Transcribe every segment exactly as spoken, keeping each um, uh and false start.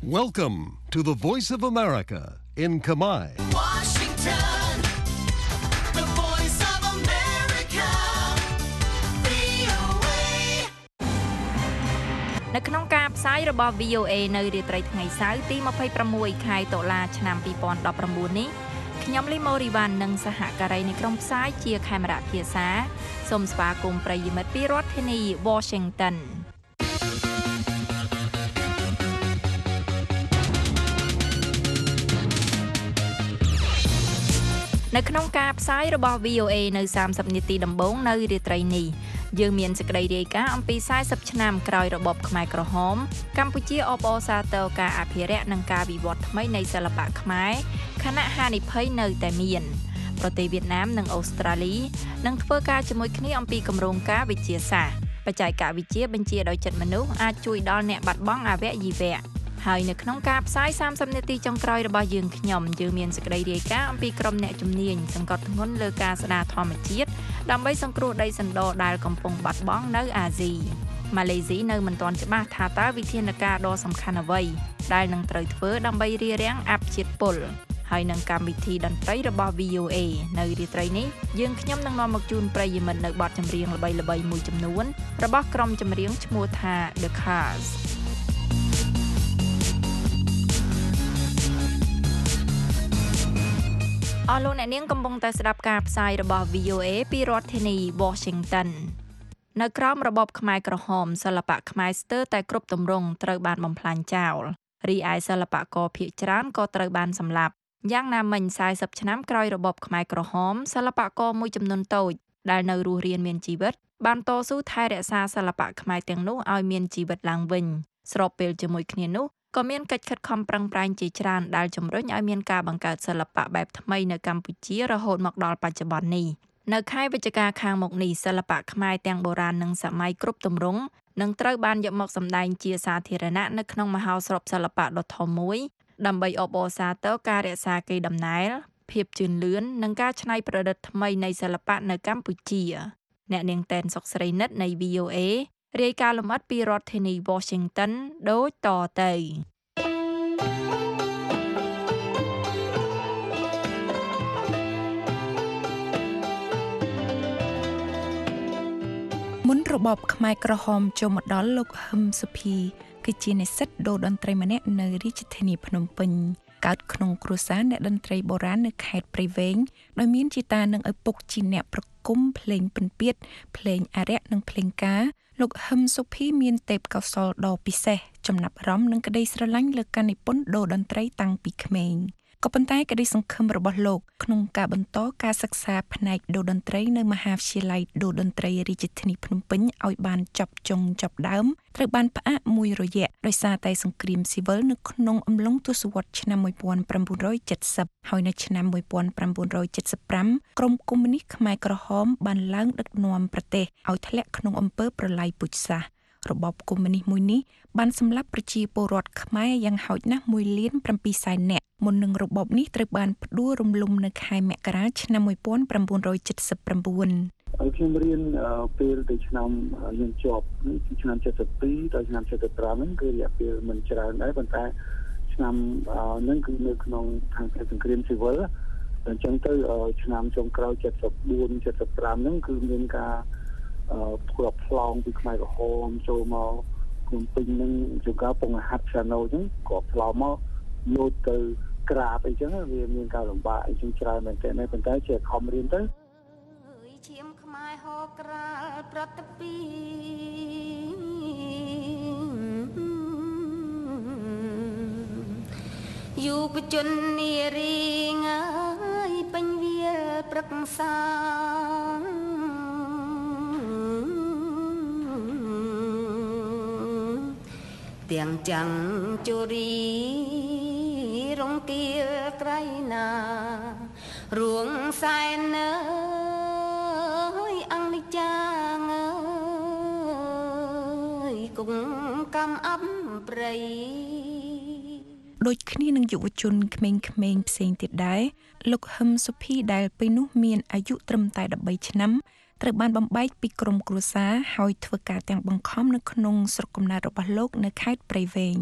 Welcome to the Voice of America in Kamai. Washington, the voice of America, វី អូ เอនៅក្នុងការផ្សាយរបស់ វី អូ เอ នៅរាត្រីថ្ងៃសៅរ៍ទីยี่สิบหกខែតុលាឆ្នាំยี่สิบสิบเก้าនេះខ្ញុំលីម៉ូរីវ៉ាន់និងសហការីនៃក្រុមផ្សាយជាខេមរៈភាសាសូមស្វាគមន៍ប្រិយមិត្តពីរដ្ឋធានី Washingtonនៅក្នុងការផ្សាយរបស់ វី អូ เอ នៅសាមសិបនាទីដំបូងនៅរាត្រីនេះយើងមានសេចក្តីរាយការណ៍អំពីสี่สิบឆ្នាំក្រោយរបបខ្មែរក្រហមកម្ពុជាអបអរសាទរការអភិរក្សនិងការវិវត្តថ្មីនៃសិល្បៈខ្មែរខណៈហានិភ័យនៅតែមានប្រទេសវៀតណាមនិងអូស្ត្រាលីនឹងធ្វើការជាមួយគ្នាអំពីគម្រោងការវិទ្យាសាស្ត្របច្ចេកវិទ្យាបញ្ជាដោយចិត្តមនុស្សអាចជួយដល់អ្នកបាត់បង់អវយវៈហើយនៅក្នុងការផ្សាយសាមសិបនាទីចុងក្រោយរបស់យើងខ្ញុំយើងមានសេចក្តីរាយការណ៍អំពីក្រុមអ្នកជំនាញសង្កត់ធ្ងន់លើការស្ដារធម្មជាតិដើម្បីសង្គ្រោះដីសណ្ដដែលកំពុងបាត់បង់នៅអាស៊ីម៉ាឡេស៊ីនៅមិនទាន់ច្បាស់ថាតើវិធានការដ៏សំខាន់អ្វីដែលនឹងត្រូវធ្វើដើម្បីរារាំងអភិជាតិពុលហើយនឹងកម្មវិធីតន្ត្រីរបស់ វី អូ เอ នៅរាត្រីនេះយើងខ្ញុំនឹងនាំមកជូនប្រិយមិត្តនៅបទចម្រៀងល្បីៗមួយចំនួនរបស់ក្រុមចម្រៀងឈ្មោះថា The Carsអស់លោកអ្នកនាងកំពុងតែស្ដាប់ការផ្សាយរបស់ វី អូ เอ ពីរដ្ឋធានី Washington នៅក្រោមរបបខ្មែរក្រហមសិល្បៈខ្មែរស្ទើរតែគ្រប់ទម្រង់ត្រូវបានបំផ្លាញចោលរីឯសិល្បករភាគច្រើនក៏ត្រូវបានសម្លាប់យ៉ាងណាមិញสี่สิบឆ្នាំក្រោយរបបខ្មែរក្រហមសិល្បករមួយចំនួនតូចដែលនៅរស់រានមានជីវិតបានតស៊ូថែរក្សាសិល្បៈខ្មែរទាំងនោះឲ្យមានជីវិតឡើងវិញស្របពេលជាមួយគ្នានោះក៏មានកិច្ចខិតខំប្រឹងប្រែងជាច្រើនដែលជំរុញឲ្យមានការបង្កើតសិល្បៈបែបថ្មីនៅកម្ពុជារហូតមកដល់បច្ចុប្បន្ននេះនៅខែវិច្ឆិកាខាងមុខនេះសិល្បៈខ្មែរទាំងបុរាណនិងសម័យគ្រប់ទម្រង់នឹងត្រូវបានយកមកសម្ដែងជាសាធារណៈនៅក្នុងមហោស្រពសិល្បៈដ៏ធំមួយដើម្បីអបអរសាទរការរក្សាកេរដំណែលភាពជឿនលឿននិងការច្នៃប្រឌិតថ្មីនៃសិល្បៈនៅកម្ពុជាអ្នកនាងតែនសុកស្រីនិតនៃ វី អូ เอ រាយការណ៍លម្អិតពីរដ្ឋធានី Washington ដូចតទៅមុនរបបខ្មែរក្រហមចូលមកដល់លោកហឹមសុភីគឺជានិស្សិតដូរតន្ត្រីម្នាក់នៅរាជធានីភ្នំពេញកើតក្នុងគ្រួសារអ្នកតន្ត្រីបុរាណនៅខេត្តព្រៃវែងដោយមានជីតានិងឪពុកជាអ្នកប្រគំភ្លេងពិណពាទ្យភ្លេងអារក្សនិងភ្លេងការលោកហឹមសុភីមានទេពកោសល្យដ៏ពិសេសចំណាប់អារម្មណ៍និងក្តីស្រឡាញ់លើការនិពន្ធដូរតន្ត្រីតាំងពីក្មេងក៏ប៉ុន្តែក្តីសង្ឃឹមរបស់លោកក្នុងការបន្តការសិក្សាផ្នែកដូរតន្ត្រីនៅមហាវិទ្យាល័យដូរតន្ត្រីរាជធានីភ្នំពេញឲ្យបានចប់ចុងចប់ដើមត្រូវបានផ្អាកមួយរយៈដោយសារតែសង្គ្រាមស៊ីវិលនៅក្នុងអំឡុងទសវត្សរ៍ឆ្នាំnineteen seventyហើយនៅឆ្នាំnineteen seventy-fiveក្រុមកុម្មុយនីសខ្មែរក្រហមបានឡើងដឹកនាំប្រទេសឲ្យធ្លាក់ក្នុងអំពើប្រល័យពូជសាសន៍របបកុម្មុយនីសមួយនេះបានសម្លាប់ប្រជាពលរដ្ឋខ្មែរយ៉ាងហោចណាស់មួយលានប្រាំពីរសែននាក់មុននឹងរបបនេះត្រូវបានផ្ដួលរំលំនៅខែមករាឆ្នាំnineteen seventy-nine ហើយខ្ញុំរៀនពេលទៅឆ្នាំខ្ញុំជាប់នេះពីឆ្នាំseventy-twoដល់ឆ្នាំseventy-fiveហ្នឹងគឺរយៈពេលមិនច្រើនដែរប៉ុន្តែឆ្នាំហ្នឹងគឺនៅក្នុងខាងសង្គ្រាមស៊ីវិលអញ្ចឹងទៅឆ្នាំចុងក្រោយseventy-four seventy-fiveហ្នឹងគឺមានការធ្វើផ្លងពីខ្មែរក្រហមចូលមកក្នុងពេញហ្នឹងជួនកាលពងហាត់ចាណូអញ្ចឹងក៏ផ្លោមកលោតទៅក្រាបអីចឹងវាមានការលំបាកអីចឹងច្រើនមែនតើប៉ុន្តែជាខំរៀនទៅឈាមខ្មែរហោក្រាលប្រតិពីយុវជននារីងើយពេញវាលព្រឹក្សាទាំងចាំងជរីរងគាលក្រៃណារួងសែនអើយអង្គនិចាងអើយគង់កំអំព្រៃដូចគ្នានឹងយុវជនក្មេងៗផ្សេងទៀតដែរលោកហឹមសុភីដែលពេលនោះមានអាយុត្រឹមតែthirteenឆ្នាំត្រូវបានបំបែកពីក្រុមគ្រួសារហើយធ្វើការទាំងបង្ខំនៅក្នុងស្រុកកំណើតរបស់លោកនៅខេត្តព្រៃវែង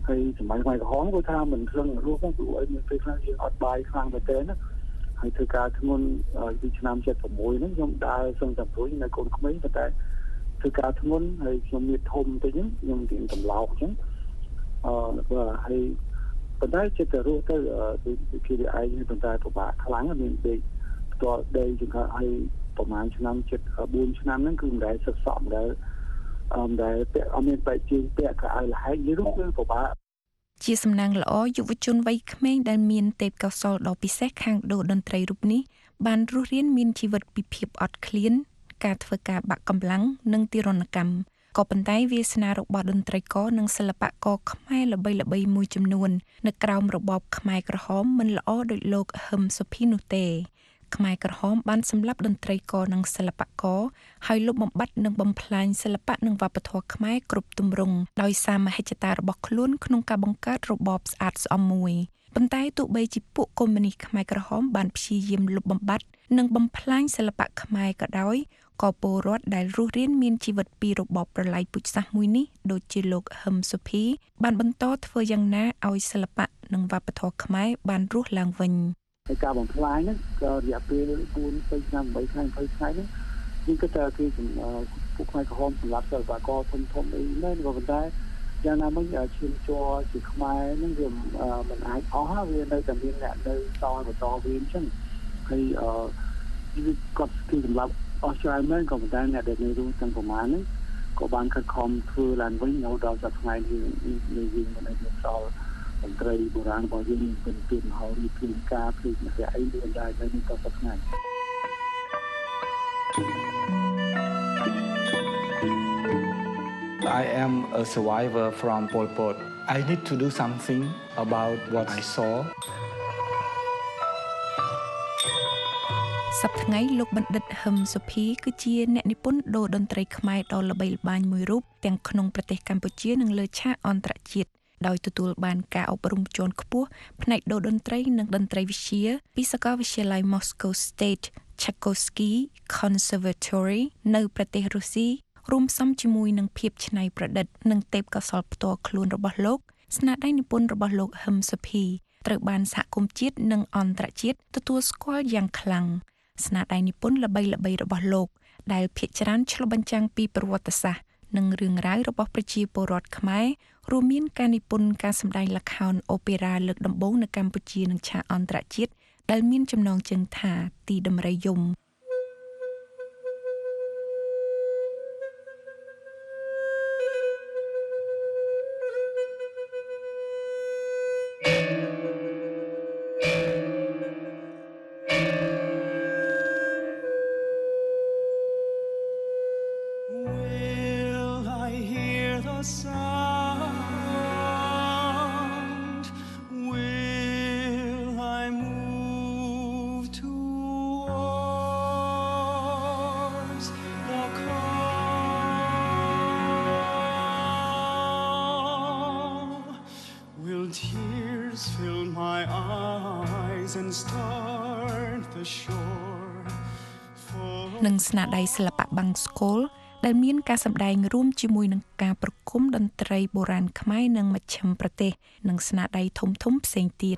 ហើយសម័យខ្មែរក្រហមគាត់ថាមិនស្លឹងរស់ផងព្រោះអីមានពេលខ្លះយើងអត់បាយខ្លាំងមែនទេណាហើយធ្វើការធ្ងន់ពីឆ្នាំเจ็ดสิบหกហ្នឹងខ្ញុំដើរសឹងតែព្រួយនៅកូនក្មេងប៉ុន្តែធ្វើការធ្ងន់ហើយខ្ញុំមានធំតិចហ្នឹងខ្ញុំទៀងតម្លោកអញ្ចឹងអឺហើយប៉ុន្តែចិត្តទៅរស់ទៅដូចគេឯងប៉ុន្តែពិបាកខ្លាំងមានដេកផ្ទាល់ដីជាងឲ្យប្រហែលឆ្នាំជិតbốnឆ្នាំហ្នឹងគឺមិនដែលសិក្សាមិនដែលអឺមិនដែលពាក់អត់មានបែកជើងពាក់ក៏ឲ្យលហែកយីរស់គឺពិបាកជាសំណាងល្អយុវជនវ័យក្មេងដែលមានទេពកោសល្យដ៏ពិសេសខាងដូរតន្ត្រីរូបនេះបានរស់រានមានជីវិតពីភាពអត់ឃ្លានការធ្វើការបាក់កម្លាំងនិងទារុណកម្មក៏ប៉ុន្តែវាសនារបស់តន្ត្រីករនិងសិល្បករខ្មែរល្បីៗមួយចំនួននៅក្រោមរបបខ្មែរក្រហមមិនល្អដោយលោកហឹមសុភីនោះទេខ្មែរក្រហមបានសម្លាប់តន្ត្រីករនិងសិល្បករហើយលុបបំបាត់និងបំផ្លាញសិល្បៈនិងវប្បធម៌ខ្មែរគ្រប់ទម្រង់ដោយសារមហិច្ឆតារបស់ខ្លួនក្នុងការបង្កើតរបបស្អាតស្អំមួយប៉ុន្តែទោះបីជាពួកកុម្មុយនីសខ្មែរក្រហមបានព្យាយាមលុបបំបាត់និងបំផ្លាញសិល្បៈខ្មែរក៏ដោយក៏ពលរដ្ឋដែលរស់រានមានជីវិតពីរបបប្រល័យពូជសាសន៍មួយនេះដូចជាលោកហឹមសុភីបានបន្តធ្វើយ៉ាងណាឲ្យសិល្បៈនិងវប្បធម៌ខ្មែរបានរស់ឡើងវិញហើយការបំផ្លាញហ្នឹងក៏រយៈពេលbốnឆ្នាំeightថ្ងៃtwentyថ្ងៃហ្នឹងយើងគិតថាគឺពួកខ្មែរក្រហមសម្រាប់សិល្បករធំធំអីហ្នឹងក៏ប៉ុន្តែយ៉ាងណាមិញឈាមជ័រជាខ្មែរហ្នឹងវាមិនអាចអស់ហើយវានៅតែមានអ្នកនៅតបន្តវិញអញ្ចឹងហើយអឺវាគាត់គឺសម្រាប់អស់ច្រើនមែនក៏ប៉ុន្តែអ្នកដែលនៅរស់ទាំងប្រមាណហ្នឹងក៏បានខិតខំធ្វើឡើងវិញរហូតដល់សប្តាហ៍ថ្ងៃនេះយើងមិនអាចសល់តន្ត្រីបុរាណរបស់យើងមានពិនពីមហោរីភ្លេងការភ្លេងអ្នកអីមានដែរនៅនេះក៏សប្តាហ៍ថ្ងៃ I am a survivor from Pol Pot. I need to do something about what I saw. សប្តាហ៍ថ្ងៃលោកបណ្ឌិតហឹមសុភីគឺជាអ្នកនិពន្ធដូរតន្ត្រីខ្មែរដ៏ល្បីល្បាញមួយរូបទាំងក្នុងប្រទេសកម្ពុជានិងលើឆាកអន្តរជាតិដោយទទួលបានការអប់រំជាន់ខ្ពស់ផ្នែកដូរតន្ត្រីនិងតន្ត្រីវិទ្យាពីសាកលវិទ្យាល័យ Moscow State Tchaikovsky Conservatory នៅប្រទេសរុស្ស៊ីរួមផ្សំជាមួយនឹងភាពច្នៃប្រឌិតនិងទេពកោសល្យផ្ទាល់ខ្លួនរបស់លោកស្នាដៃនិពន្ធរបស់លោកហឹមសុភីត្រូវបានសហគមន៍ជាតិនិងអន្តរជាតិទទួលស្គាល់យ៉ាងខ្លាំងស្នាដៃនិពន្ធល្បីៗរបស់លោកដែលភាគច្រើនឆ្លុះបញ្ចាំងពីប្រវត្តិសាស្ត្រនិងរឿងរ៉ាវរបស់ប្រជាពលរដ្ឋខ្មែររួមមានការនិពន្ធការសម្ដែងល្ខោនអូប៉េរ៉ាលើកដំបូងនៅកម្ពុជានិងឆាកអន្តរជាតិដែលមានចំណងជើងថាទីដំរីយំនិងស្នាដៃសិល្បៈបាំងស្កូលដែលមានការសម្ដែងរួមជាមួយនឹងការប្រគំតន្ត្រីបុរាណខ្មែរនិងមជ្ឈិមប្រទេសនិងស្នាដៃធំៗផ្សេងទៀត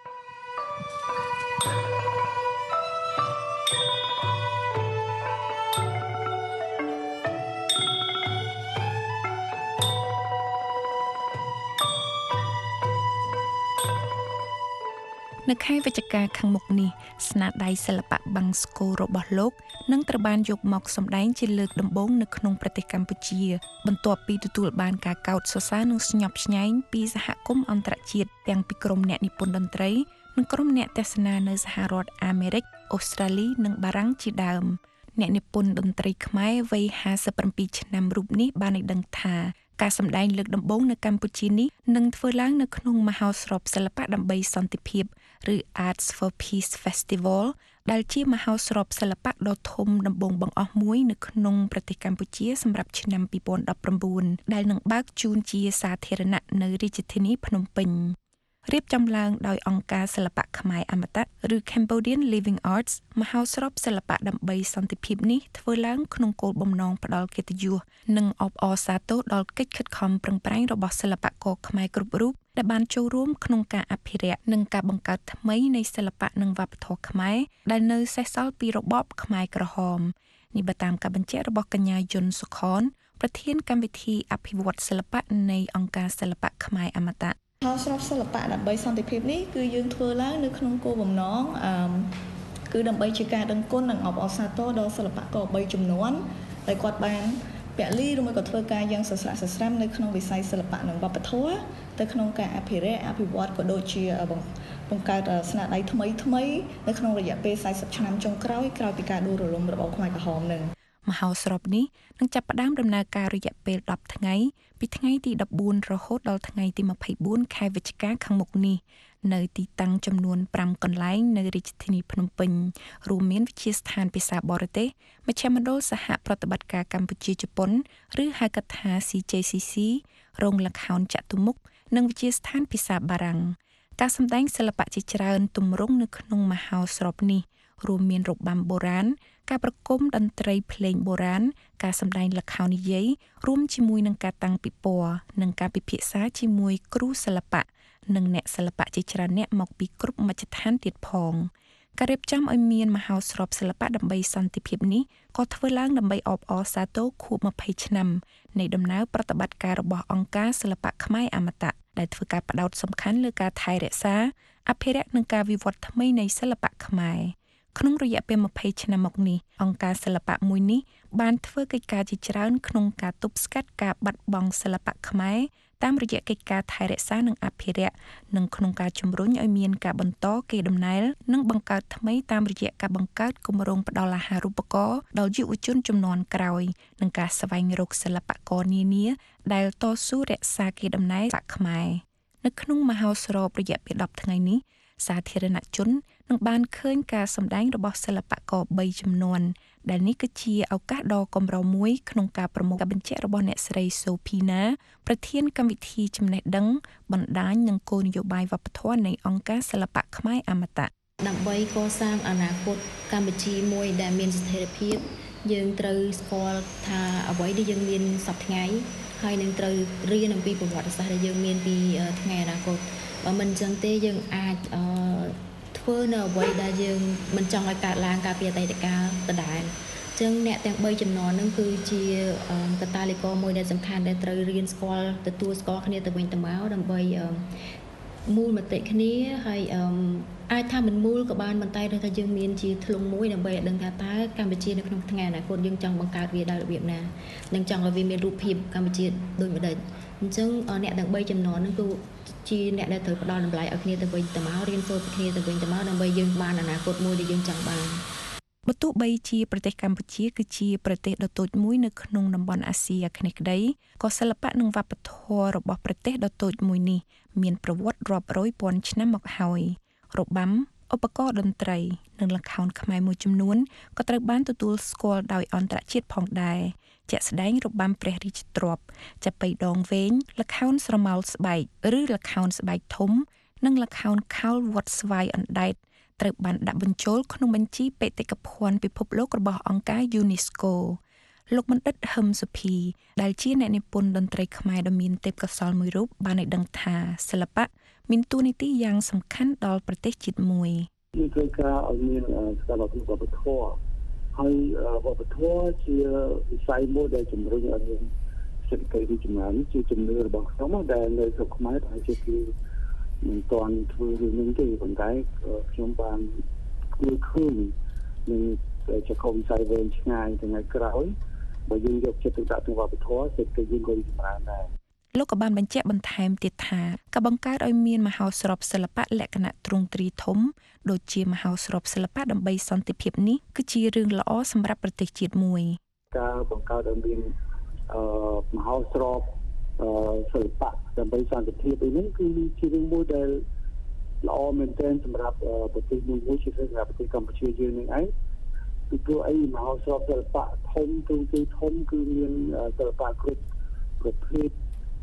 នៅខែវិច្ឆិកាខាងមុខនេះស្នាដៃសិល្បៈបាំងស្កូលរបស់លោកនឹងត្រូវបានយកមកសម្ដែងជាលើកដំបូងនៅក្នុងប្រទេសកម្ពុជាបន្ទាប់ពីទទួលបានការកោតសរសើរនិងស្ញប់ស្ញែងពីសហគមន៍អន្តរជាតិទាំងពីក្រុមអ្នកនិពន្ធតន្ត្រីនិងក្រុមអ្នកទស្សនានៅសហរដ្ឋអាមេរិកអូស្ត្រាលីនិងបារាំងជាដើមអ្នកនិពន្ធតន្ត្រីខ្មែរវ័យห้าสิบเจ็ดឆ្នាំរូបនេះបានឲ្យដឹងថាការសម្ដែងលើកដំបូងនៅកម្ពុជានេះនឹងធ្វើឡើងនៅក្នុងមហោស្រពសិល្បៈដើម្បីសន្តិភាពឬ Arts for Peace Festival ដែលជាមហោស្រពសិល្បៈដ៏ធំដំបូងបង្អស់មួយនៅក្នុងប្រទេសកម្ពុជាសម្រាប់ឆ្នាំtwo thousand nineteenដែលនឹងបើកជូនជាសាធារណៈនៅរាជធានីភ្នំពេញរៀបចំឡើងដោយអង្គការសិល្បៈខ្មែរអមតៈឬ Cambodian Living Arts មហោស្រពសិល្បៈដើម្បីសន្តិភាពនេះធ្វើឡើងក្នុងគោលបំណងផ្ដល់កិត្តិយសនិងអបអរសាទរដល់កិច្ចខិតខំប្រឹងប្រែងរបស់សិល្បករខ្មែរគ្រប់រូបដែលបានចូលរួមក្នុងការអភិរក្សនិងការបង្កើតថ្មីនៃសិល្បៈនិងវប្បធម៌ខ្មែរដែលនៅសេសសល់ពីរបបខ្មែរក្រហមនេះបើតាមការបញ្ជាក់របស់កញ្ញាយុនសុខនប្រធានកម្មវិធីអភិវឌ្ឍសិល្បៈនៃអង្គការសិល្បៈខ្មែរអមតៈហោស្រពសិល្បៈដើម្បីសន្តិភាពនេះគឺយើងធ្វើឡើងនៅក្នុងគោលបំណងអឺគឺដើម្បីជាការដឹងគុណនិងអបអរសាទរដល់សិល្បករបីចំនួនដែលគាត់បានពលីឬមួយក៏ធ្វើការយ៉ាងសស្រាក់សស្រាំនៅក្នុងវិស័យសិល្បៈនិងវប្បធម៌ទៅក្នុងការអភិរក្សអភិវឌ្ឍក៏ដូចជាបង្កើតស្នាដៃថ្មីថ្មីនៅក្នុងរយៈពេលสี่สิบឆ្នាំចុងក្រោយក្រោយពីការដួលរលំរបបខ្មែរក្រហមនឹងមហោស្រពនេះនឹងចាប់ផ្ដើមដំណើរការរយៈពេលដប់ថ្ងៃពីថ្ងៃទី14រហូតដល់ថ្ងៃទី24ខែវិច្ឆិកាខាងមុខនេះនៅទីតាំងចំនួនfiveកន្លែងនៅរាជធានីភ្នំពេញរួមមានវិទ្យាស្ថានភាសាបរទេសមជ្ឈមណ្ឌលសហប្រតិបត្តិការកម្ពុជាជប៉ុនឬហៅកាត់ថា C J C C រោងល្ខោនចតុមុខនិងវិទ្យាស្ថានភាសាបារាំងការសម្ដែងសិល្បៈជាច្រើនទម្រង់នៅក្នុងមហោស្រពនេះរួមមានរបាំបុរាណការប្រគំតន្ត្រីភ្លេងបុរាណការសម្ដែងល្ខោននិយាយរួមជាមួយនឹងការតាំងពិព័រណ៍និងការពិភាក្សាជាមួយគ្រូសិល្បៈនិងអ្នកសិល្បៈជាច្រើនអ្នកមកពីគ្រប់មជ្ឈដ្ឋានទៀតផងការរៀបចំឲ្យមានមហោស្រពសិល្បៈដើម្បីសន្តិភាពនេះក៏ធ្វើឡើងដើម្បីអបអរសាទរខួបtwentyឆ្នាំនៃដំណើរប្រតិបត្តិការរបស់អង្គការសិល្បៈខ្មែរអមតៈដែលធ្វើការផ្ដោតសំខាន់លើការថែរក្សាអភិរក្សនិងការវិវត្តថ្មីនៃសិល្បៈខ្មែរក្នុងរយៈពេលtwentyឆ្នាំមកនេះអង្គការសិល្បៈមួយនេះបានធ្វើកិច្ចការជាច្រើនក្នុងការទប់ស្កាត់ការបាត់បង់សិល្បៈខ្មែរតាមរយៈកិច្ចការថែរក្សានិងអភិរក្សនិងក្នុងការជំរុញឲ្យមានការបន្តកេរដំណែលនិងបង្កើតថ្មីតាមរយៈការបង្កើតគម្រោងផ្ដល់អាហារូបករណ៍ដល់យុវជនជំនាន់ក្រោយនិងការស្វែងរកសិល្បករនានាដែលតស៊ូរក្សាកេរដំណែលសិល្បៈខ្មែរនៅក្នុងមហោស្រពរយៈពេលtenថ្ងៃនេះសាធារណជននឹងបានឃើញការសម្ដែងរបស់សិល្បករthreeចំនួនដែលនេះគឺជាឱកាសដ៏កម្រមួយក្នុងការប្រមូលការបញ្ជាក់របស់អ្នកស្រីសូភីណាប្រធានកម្មវិធីចំណេះដឹងបណ្ដាញនិងគោលនយោបាយវប្បធម៌នៃអង្គការសិល្បៈខ្មែរអមតៈដើម្បីកសាងអនាគតកម្ពុជាមួយដែលមានស្ថិរភាពយើងត្រូវស្គាល់ថាអ្វីដែលយើងមានសប្តាហ៍ថ្ងៃហើយនឹងត្រូវរៀនអំពីប្រវត្តិសាស្ត្រដែលយើងមានពីថ្ងៃអនាគតបើមិនអញ្ចឹងទេយើងអាចអឺធ្វើនៅអ្វីដែលយើងមិនចង់ឲ្យកើតឡើងកាលពីអតីតកាលដដែលអញ្ចឹងអ្នកទាំង3ចំនួនហ្នឹងគឺជាកត្តាលីករមួយដែលសំខាន់ដែលត្រូវរៀនស្គាល់ទទួលស្គាល់គ្នាទៅវិញទៅមកដើម្បីមូលមតិគ្នាហើយអាចថាមិនមូលក៏បានប៉ុន្តែដឹងថាយើងមានជាធ្លុងមួយដើម្បីឲ្យដឹងថាតើកម្ពុជានៅក្នុងថ្ងៃអនាគតយើងចង់បង្កើតវាដោយរបៀបណានិងចង់ឲ្យវាមានរូបភាពកម្ពុជាដូចម៉េចអញ្ចឹងអ្នកទាំង3ចំនួនហ្នឹងគឺជាអ្នកដែលត្រូវផ្ដល់តម្លៃឲ្យគ្នាទៅវិញទៅមករៀនសូត្រពីគ្នាទៅវិញទៅមកដើម្បីយើងបានអនាគតមួយដែលយើងចង់បានបើទោះបីជាប្រទេសកម្ពុជាគឺជាប្រទេសដ៏តូចមួយនៅក្នុងតំបន់អាស៊ីអាគ្នេយ៍ក្តីក៏សិល្បៈនិងវប្បធម៌របស់ប្រទេសដ៏តូចមួយនេះមានប្រវត្តិរាប់រយពាន់ឆ្នាំមកហើយរបាំឧបករណ៍តន្ត្រីនិងល្ខោនខ្មែរមួយចំនួនក៏ត្រូវបានទទួលស្គាល់ដោយអន្តរជាតិផងដែរជាក់ស្ដែងរបាំព្រះរាជទ្រព្យចាប៉ីដងវែងល្ខោនស្រមោលស្បែកឬល្ខោនស្បែកធំនិងល្ខោនខោលវត្តស្វាយអណ្ដែតត្រូវបានដាក់បញ្ចូលក្នុងបញ្ជីបេតិកភណ្ឌពិភពលោករបស់អង្គការ UNESCO លោកបណ្ឌិតហឹមសុភីដែលជាអ្នកនិពន្ធតន្ត្រីខ្មែរដ៏មានទេពកោសល្យមួយរូបបានឲ្យដឹងថាសិល្បៈមានតួនាទីយ៉ាងសំខាន់ដល់ប្រទេសជាតិមួយយើងត្រូវការឲ្យមានស្ថាប័នវប្បធម៌ហើយវប្បធម៌ជាវិស័យមួយដែលជំរុញឲ្យមានសេដ្ឋកិច្ចរីកចម្រើនជាជំនឿរបស់ខ្ញុំដែលនៅស្រុកខ្មែរតែជាគឺមិនទាន់ធ្វើរឿងនេះទេប៉ុន្តែខ្ញុំបានគួរឃើញនឹងចក្ខុវិស័យវែងឆ្ងាយថ្ងៃក្រោយបើយើងយកចិត្តទុកដាក់ទៅវប្បធម៌សេដ្ឋកិច្ចយើងក៏រីកចម្រើនដែរលោកក៏បានបញ្ជាក់បន្ថែមទៀតថាការបង្កើតឲ្យមានមហោស្រពសិល្បៈលក្ខណៈទ្រង់ទ្រាយធំដូចជាមហោស្រពសិល្បៈដើម្បីសន្តិភាពនេះគឺជារឿងល្អសម្រាប់ប្រទេសជាតិមួយការបង្កើតឲ្យមានអឺមហោស្រពអឺសិល្បៈដើម្បីសន្តិភាពនេះគឺជារឿងមួយដែលល្អមែនទែនសម្រាប់ប្រទេសមួយជាពិសេសសម្រាប់ប្រទេសកម្ពុជាយើងនេះឯងពីព្រោះអីមហោស្រពសិល្បៈធំទូទៅធំគឺមានសិល្បៈគ្រប់ប្រភេទ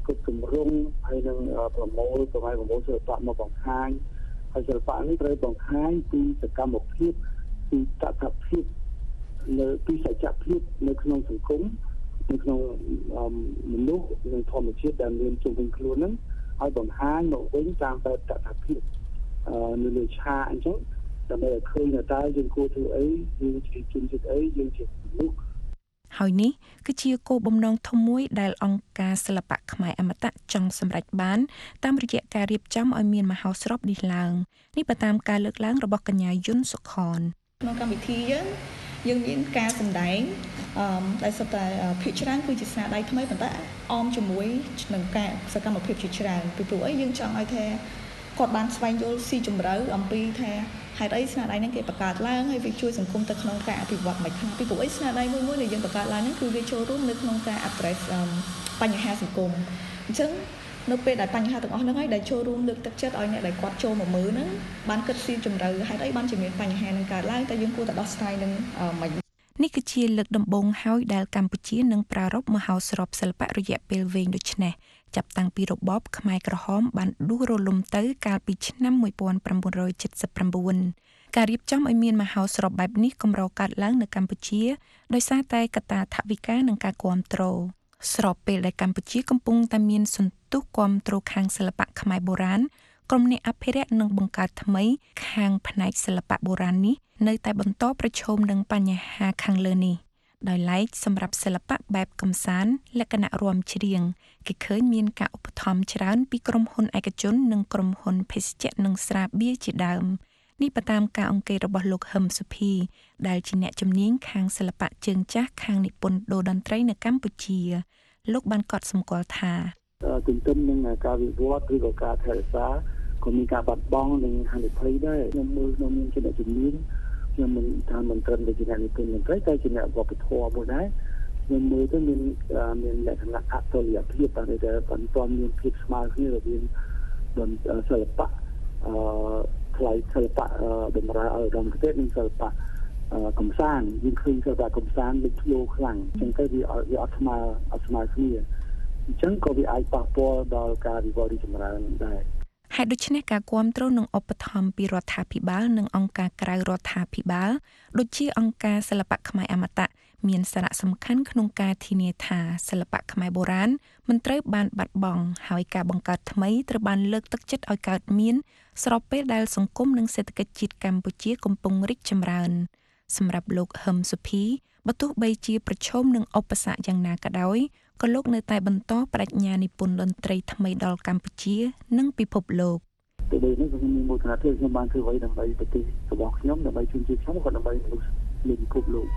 គ្រប់ទម្រង់ហើយនឹងប្រមូលប្រមូលប្រមូលសិល្បៈមកបង្ហាញហើយសិល្បៈនេះត្រូវបង្ហាញពីសកម្មភាពពីតថភាពនៅពីសច្ចភាពនៅក្នុងសង្គមនៅក្នុងមនុស្សនិងធម្មជាតិដែលមានជុំវិញខ្លួនហ្នឹងឲ្យបង្ហាញមកវិញតាមបែបតថភាពនៅលើឆាកអញ្ចឹងដើម្បីឲ្យឃើញថាតើយើងគួរធ្វើអីយើងជាជនជាតិអីយើងជាមនុស្សហើយនេះគឺជាគោលបំណងធំមួយដែលអង្គការសិល្បៈខ្មែរអមតៈចង់សម្រេចបានតាមរយៈការរៀបចំឲ្យមានមហោស្រពនេះឡើងនេះបើតាមការលើកឡើងរបស់កញ្ញាយុនសុខនក្នុងកម្មវិធីយើងយើងមានការសម្ដែងអឺដែលសុទ្ធតែភាគច្រើនគឺជាស្នាដៃថ្មីប៉ុន្តែអមជាមួយនឹងការសកម្មភាពជាច្រើនពីព្រោះអីយើងចង់ឲ្យថាគាត់បានស្វែងយល់ស៊ីជម្រៅអំពីថាហេតុអីស្នាដៃហ្នឹងគេបង្កើតឡើងហើយវាជួយសង្គមទៅក្នុងការអភិវឌ្ឍមិនខ្លះពីព្រោះអីស្នាដៃមួយមួយដែលយើងបង្កើតឡើងហ្នឹងគឺវាចូលរួមនៅក្នុងការ address បញ្ហាសង្គមអញ្ចឹងនៅពេលដែលបញ្ហាទាំងអស់ហ្នឹងហើយដែលចូលរួមលើកទឹកចិត្តឲ្យអ្នកដែលគាត់ចូលមកមើលហ្នឹងបានគិតស៊ីជម្រៅហេតុអីបានជាមានបញ្ហាហ្នឹងកើតឡើងតែយើងគួរតែដោះស្រាយនឹងមិននេះគឺជាលើកដំបូងហើយដែលកម្ពុជានឹងប្រារព្ធមហោស្រពសិល្បៈរយៈពេលវែងដូចនេះចាប់តាំងពីរបបខ្មែរក្រហមបានដួលរលំទៅកាលពីឆ្នាំnineteen seventy-nineការរៀបចំឲ្យមានមហោស្រពបែបនេះកម្រកើតឡើងនៅកម្ពុជាដោយសារតែកត្តាថវិកានិងការគាំទ្រស្របពេលដែលកម្ពុជាកំពុងតែមានសន្ទុះគាំទ្រខាងសិល្បៈខ្មែរបុរាណក្រុមអ្នកអភិរក្សនិងបង្កើតថ្មីខាងផ្នែកសិល្បៈបុរាណនេះនៅតែបន្តប្រឈមនឹងបញ្ហាខាងលើនេះដោយឡែកសម្រាប់សិល្បៈបែបកំសាន្តលក្ខណៈរាំច្រៀងគេឃើញមានការឧបត្ថម្ភច្រើនពីក្រុមហ៊ុនឯកជននិងក្រុមហ៊ុនភេសជ្ជៈនិងស្រាបៀរជាដើមនេះបើតាមការអង្កេតរបស់លោកហឹមសុភីដែលជាអ្នកជំនាញខាងសិល្បៈជើងចាស់ខាងនិពន្ធដូរតន្ត្រីនៅកម្ពុជាលោកបានកត់សម្គាល់ថាទន្ទឹមនឹងការវិវត្តឬក៏ការថែរក្សាក៏មានការបាត់បង់និងហានិភ័យដែរខ្ញុំមើលខ្ញុំមានជាអ្នកជំនាញខ្ញុំមិនថាមិនត្រឹមតែជាអ្នកនិពន្ធតន្ត្រីតែជាអ្នកវប្បធម៌មួយដែរខ្ញុំមើលទៅមានមានលក្ខណៈអតុល្យភាពតែតែបន្តមានភាពស្មើគ្នារវាងសិល្បៈអឺថ្លៃសិល្បៈតម្រូវឲ្យឧត្តមគតិនិងសិល្បៈកំសាន្តយើងឃើញសិល្បៈកំសាន្តលេចធ្លោខ្លាំងអញ្ចឹងទៅវាវាអត់ស្មើអត់ស្មើគ្នាអញ្ចឹងក៏វាអាចប៉ះពាល់ដល់ការវិវត្តរីកចម្រើនដែរហេតុដូច្នេះការគាំទ្រនិងឧបត្ថម្ភពីរដ្ឋាភិបាលនិងអង្គការក្រៅរដ្ឋាភិបាលដូចជាអង្គការសិល្បៈខ្មែរអមតៈមានសារៈសំខាន់ក្នុងការធានាថាសិល្បៈខ្មែរបុរាណមិនត្រូវបានបាត់បង់ហើយការបង្កើតថ្មីត្រូវបានលើកទឹកចិត្តឲ្យកើតមានស្របពេលដែលសង្គមនិងសេដ្ឋកិច្ចជាតិកម្ពុជាកំពុងរីកចម្រើនសម្រាប់លោកហឹមសុភីបើទោះបីជាប្រឈមនឹងឧបសគ្គយ៉ាងណាក៏ដោយក៏លោកនៅតែបន្តបដិញ្ញានិពន្ធតន្ត្រីថ្មីដល់កម្ពុជានិងពិភពលោកទៅដូចនេះខ្ញុំមានមោទនភាពខ្ញុំបានធ្វើអ្វីដើម្បីប្រទេសរបស់ខ្ញុំដើម្បីជនជាតិខ្ញុំក៏ដើម្បីមនុស្សលើពិភពលោក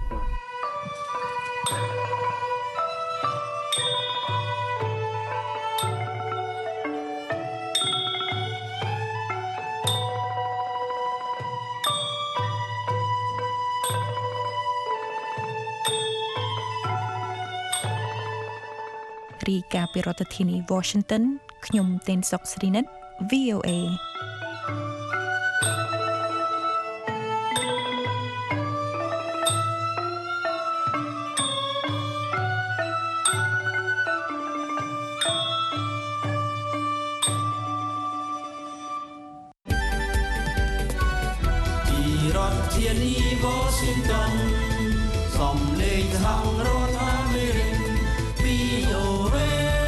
រីកាពីរដ្ឋធានី Washington ខ្ញុំតេនសុកស្រីនិត វី អូ អេពីរដ្ឋធានី Washington សំឡេងសហរដ្ឋអាមេរិក វី អូ អេ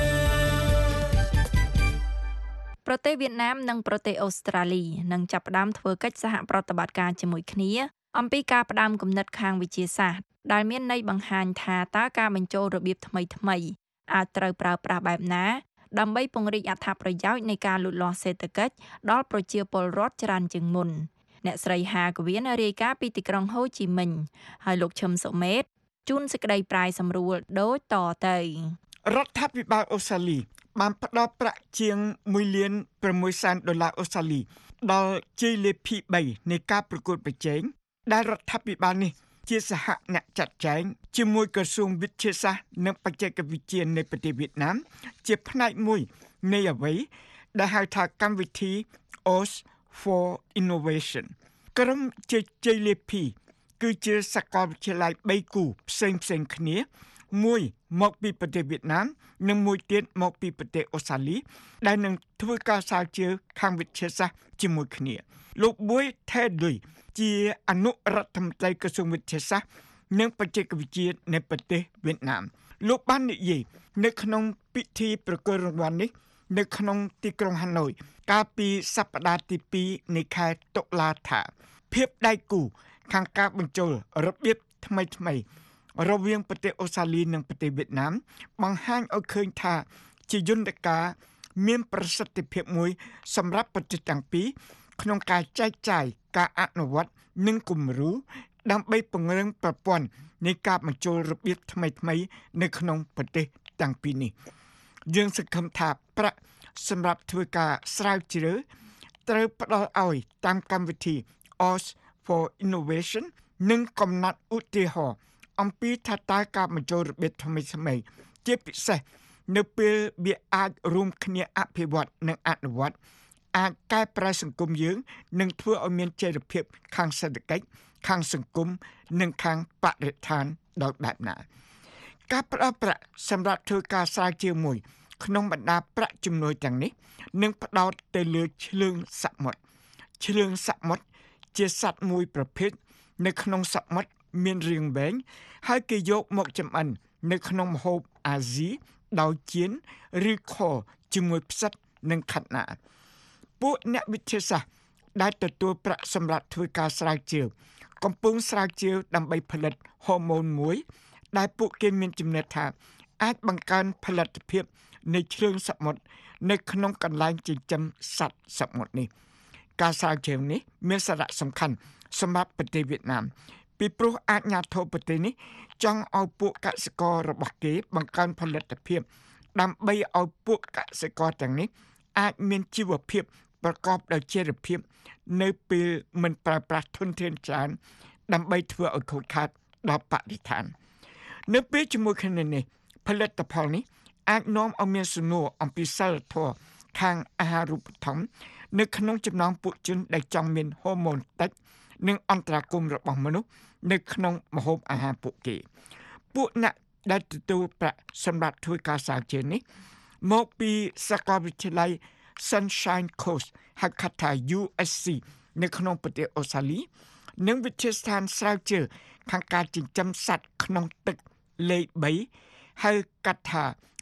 ប្រទេសវៀតណាមនិងប្រទេសអូស្ត្រាលីនឹងចាប់ផ្ដើមធ្វើកិច្ចសហប្រតិបត្តិការជាមួយគ្នាអំពីការផ្ដើមគំនិតខាងវិទ្យាសាស្ត្រដែលមានន័យបង្ហាញថាតើការបញ្ចូលរបៀបថ្មីថ្មីអាចត្រូវប្រើប្រាស់បែបណាដើម្បីពង្រីកអត្ថប្រយោជន៍នៃការលូតលាស់សេដ្ឋកិច្ចដល់ប្រជាពលរដ្ឋច្រើនជាងមុនអ្នកស្រីហាកវៀនរាយការណ៍ពីទីក្រុងហូជីមិញហើយលោកឈឹមសុមេតជួនសេចក្តីប្រាយសម្រួលដូចតទៅរដ្ឋាភិបាលអូស្ត្រាលីបានផ្ដល់ប្រាក់ជាងមួយលានប្រាំសែនដុល្លារអូស្ត្រាលីដល់ជ័យលាភីបីនៃការប្រកួតប្រជែងដែលរដ្ឋាភិបាលនេះជាសហអ្នកចាត់ចែងជាមួយក្រសួងវិទ្យាសាស្ត្រនិងបច្ចេកវិទ្យានៃប្រទេសវៀតណាមជាផ្នែកមួយនៃអ្វីដែលហៅថាកម្មវិធី អូ ét for Innovation ក្រុមជ័យលាភីគឺជាសាកលវិទ្យាល័យបីគូផ្សេងៗគ្នាមួយមកពីប្រទេសវៀតណាមនិងមួយទៀតមកពីប្រទេសអូស្ត្រាលីដែលនឹងធ្វើការស្រាវជ្រាវខាងវិទ្យាសាស្ត្រជាមួយគ្នាលោកប៊ុយថេឌុយជាអនុរដ្ឋមន្ត្រីក្រសួងវិទ្យាសាស្ត្រនិងបច្ចេកវិទ្យានៃប្រទេសវៀតណាមលោកបាននិយាយនៅក្នុងពិធីប្រគល់រង្វាន់នេះនៅក្នុងទីក្រុងហាណូយកាលពីសប្តាហ៍ទីពីរនៃខែតុលាថាភាពដៃគូខាងការបញ្ចូលរបៀបថ្មីថ្មីរវាងប្រទេសអូស្ត្រាលីនិងប្រទេសវៀតណាមបង្ហាញឲ្យឃើញថាជាយន្តការមានប្រសិទ្ធភាពមួយសម្រាប់ប្រទេសទាំងពីរក្នុងការចែកចាយការអនុវត្តនិងគំរូដើម្បីពង្រឹងប្រព័ន្ធនៃការបញ្ចូលរបៀបថ្មីថ្មីនៅក្នុងប្រទេសទាំងពីរនេះយើងសង្ឃឹមថាប្រាក់សម្រាប់ធ្វើការស្រាវជ្រាវត្រូវផ្ដល់ឲ្យតាមកម្មវិធី O S for Innovation និងកំណត់ឧទាហរណ៍អំពីថាតើការបញ្ចូលរបៀបថ្មីថ្មីជាពិសេសនៅពេលវាអាចរួមគ្នាអភិវឌ្ឍនិងអនុវត្តអាចកែប្រែសង្គមយើងនិងធ្វើឲ្យមានចីរភាពខាងសេដ្ឋកិច្ចខាងសង្គមនិងខាងបរិស្ថានដោយបែបណាការផ្ដល់ប្រាក់សម្រាប់ធ្វើការស្រាវជ្រាវមួយក្នុងបណ្ដាប្រាក់ជំនួយទាំងនេះនឹងផ្ដោតទៅលើឈ្លើងសមុទ្រឈ្លើងសមុទ្រជាសត្វមួយប្រភេទនៅក្នុងសមុទ្រមានរាងវែងហើយគេយកមកចម្អិននៅក្នុងម្ហូបអាស៊ីដោយចៀនឬខជាមួយផ្សិតនិងខាត់ណាពួកអ្នកវិទ្យាសាស្ត្រដែលទទួលប្រាក់សម្រាប់ធ្វើការស្រាវជ្រាវកំពុងស្រាវជ្រាវដើម្បីផលិតហូម៉ូនមួយដែលពួកគេមានជំនឿថាអាចបង្កើនផលិតភាពនៃឈ្លើងសមុទ្រនៅក្នុងកន្លែងចិញ្ចឹមសត្វសមុទ្រនេះការស្រាវជ្រាវនេះមានសារៈសំខាន់សម្រាប់ប្រទេសវៀតណាមពីព្រោះអាជ្ញាធរប្រទេសនេះចង់ឲ្យពួកកសិកររបស់គេបង្កើនផលិតភាពដើម្បីឲ្យពួកកសិករទាំងនេះអាចមានជីវភាពប្រកបដោយចីរភាពនៅពេលមិនប្រើប្រាស់ធនធានច្រើនដើម្បីធ្វើឲ្យខូចខាតដល់បរិស្ថាននៅពេលជាមួយគ្នានេះផលិតផលនេះអាចនាំឲ្យមានសំណួរអំពីសីលធម៌ខាងអាហារូបត្ថម្ភនៅក្នុងចំណោមពួកជនដែលចង់មានហូម៉ូនតិចនិងអន្តរាគមន៍របស់មនុស្សនៅក្នុងម្ហូបអាហារពួកគេពួកអ្នកដែលទទួលប្រាក់សម្រាប់ធ្វើការស្រាវជ្រាវនេះមកពីសាកលវិទ្យាល័យ Sunshine Coast ហៅកាត់ថា U S C នៅក្នុងប្រទេសអូស្ត្រាលីនិងវិទ្យាស្ថានស្រាវជ្រាវខាងការចិញ្ចឹមសត្វក្នុងទឹកលេខបីហៅកាត់ថា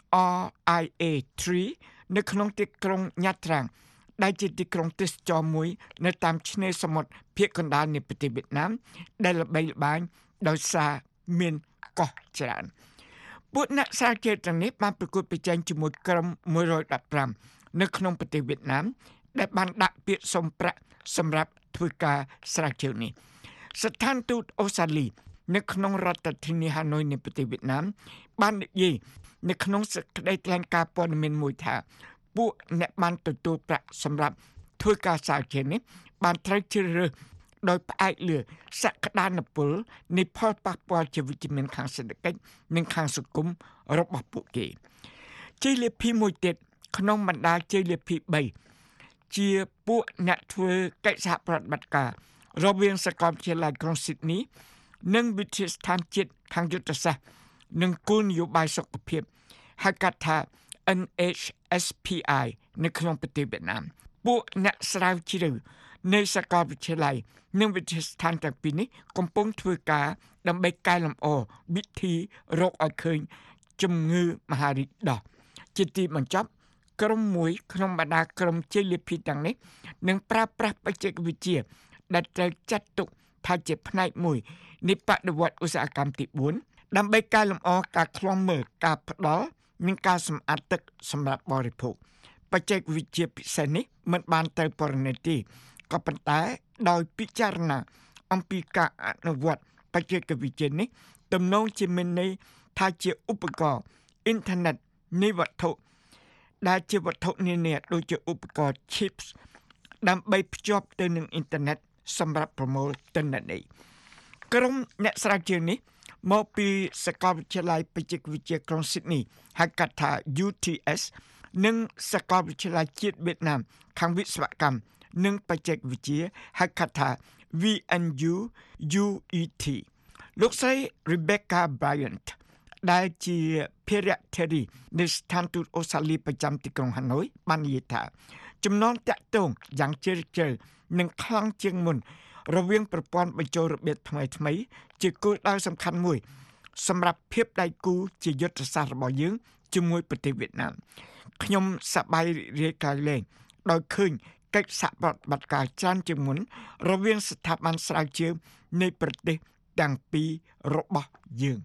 R I A 3 នៅក្នុងទីក្រុងញ៉ាត្រាងដែលជាទីក្រុងទេសចរមួយនៅតាមឆ្នេរសមុទ្រភាគកណ្ដាលនៃប្រទេសវៀតណាមដែលល្បីល្បាញដោយសារមានកោះច្រើនពួកអ្នកស្រាវជ្រាវទាំងនេះបានប្រកួតប្រជែងជាមួយក្រុមមួយរយដប់ប្រាំនៅក្នុងប្រទេសវៀតណាមដែលបានដាក់ពាក្យសុំប្រាក់សម្រាប់ធ្វើការស្រាវជ្រាវនេះស្ថានទូតអូស្ត្រាលីនៅក្នុងរដ្ឋធានីហាណូយនៃប្រទេសវៀតណាមបាននិយាយនៅក្នុងសេចក្តីថ្លែងការណ៍ព័ត៌មានមួយថាពួកអ្នកបានទទួលប្រាក់សម្រាប់ធ្វើការស្រាវជ្រាវនេះបានត្រូវជ្រើសរើសដោយផ្អែកលើសក្តានុពលនៃផលប៉ះពាល់ជាវិជ្ជមានខាងសេដ្ឋកិច្ចនិងខាងសង្គមរបស់ពួកគេជ័យលាភីមួយទៀតក្នុងបណ្ដាជ័យលាភីបីជាពួកអ្នកធ្វើកិច្ចសហប្រតិបត្តិការរវាងសាកលវិទ្យាល័យក្រុងស៊ីដនីនិងវិទ្យាស្ថានជាតិខាងយុទ្ធសាស្ត្រនិងគោលនយោបាយសុខភាពហៅកាត់ថា N H S P I នៅក្នុងប្រទេសវៀតណាមពួកអ្នកស្រាវជ្រាវនៃសាកលវិទ្យាល័យនិងវិទ្យាស្ថានទាំងពីរនេះកំពុងធ្វើការដើម្បីកែលម្អវិធីរកឲ្យឃើញជំងឺមហារីកដោះជាទីបញ្ចប់ក្រុមមួយក្នុងបណ្ដាក្រុមជ័យលាភីទាំងនេះនឹងប្រើប្រាស់បច្ចេកវិទ្យាដែលត្រូវចាត់ទុកថាជាផ្នែកមួយនៃបដិវត្តន៍ឧស្សាហកម្មទីបួនដើម្បីកែលម្អការឃ្លាំមើលការផ្ដល់និងការសម្អាតទឹកសម្រាប់បរិភោគបច្ចេកវិទ្យាពិសេសនេះមិនបានត្រូវបរិណិតទេក៏ប៉ុន្តែដោយពិចារណាអំពីការអនុវត្តបច្ចេកវិទ្យានេះទំនងជាមានន័យថាជាឧបករណ៍អ៊ីនធឺណិតនៃវត្ថុដែលជាវត្ថុនានាដូចជាឧបករណ៍ chips ដើម្បីភ្ជាប់ទៅនឹងអ៊ីនធឺណិតសម្រាប់ប្រមូលទិន្នន័យក្រុមអ្នកស្រាវជ្រាវនេះមកពីសាកលវិទ្យាល័យបច្ចេកវិទ្យាក្រុងស៊ីដនីហៅកាត់ថា U T S និងសាកលវិទ្យាល័យជាតិវៀតណាមខាងវិស្វកម្មនិងបច្ចេកវិទ្យាហៅកាត់ថា V N U U E T លោកស្រី Rebecca Bryant ដែលជាភារៈធារីនៃស្ថានទូតអូស្ត្រាលីប្រចាំទីក្រុងហាណូយបាននិយាយថាចំណងតាក់ទងយ៉ាងជ្រាលជ្រៅនិងខ្លាំងជាងមុនរវាងប្រព័ន្ធបញ្ចូលរបៀបថ្មីថ្មីជាគោលដៅសំខាន់មួយសម្រាប់ភាពដៃគូជាយុទ្ធសាស្ត្ររបស់យើងជាមួយប្រទេសវៀតណាមខ្ញុំសប្បាយរីករាយលែងដោយឃើញកិច្ចសហប្រតិបត្តិការច្រើនជាងមុនរវាងស្ថាប័នស្រាវជ្រាវនៃប្រទេសទាំងពីររបស់យើង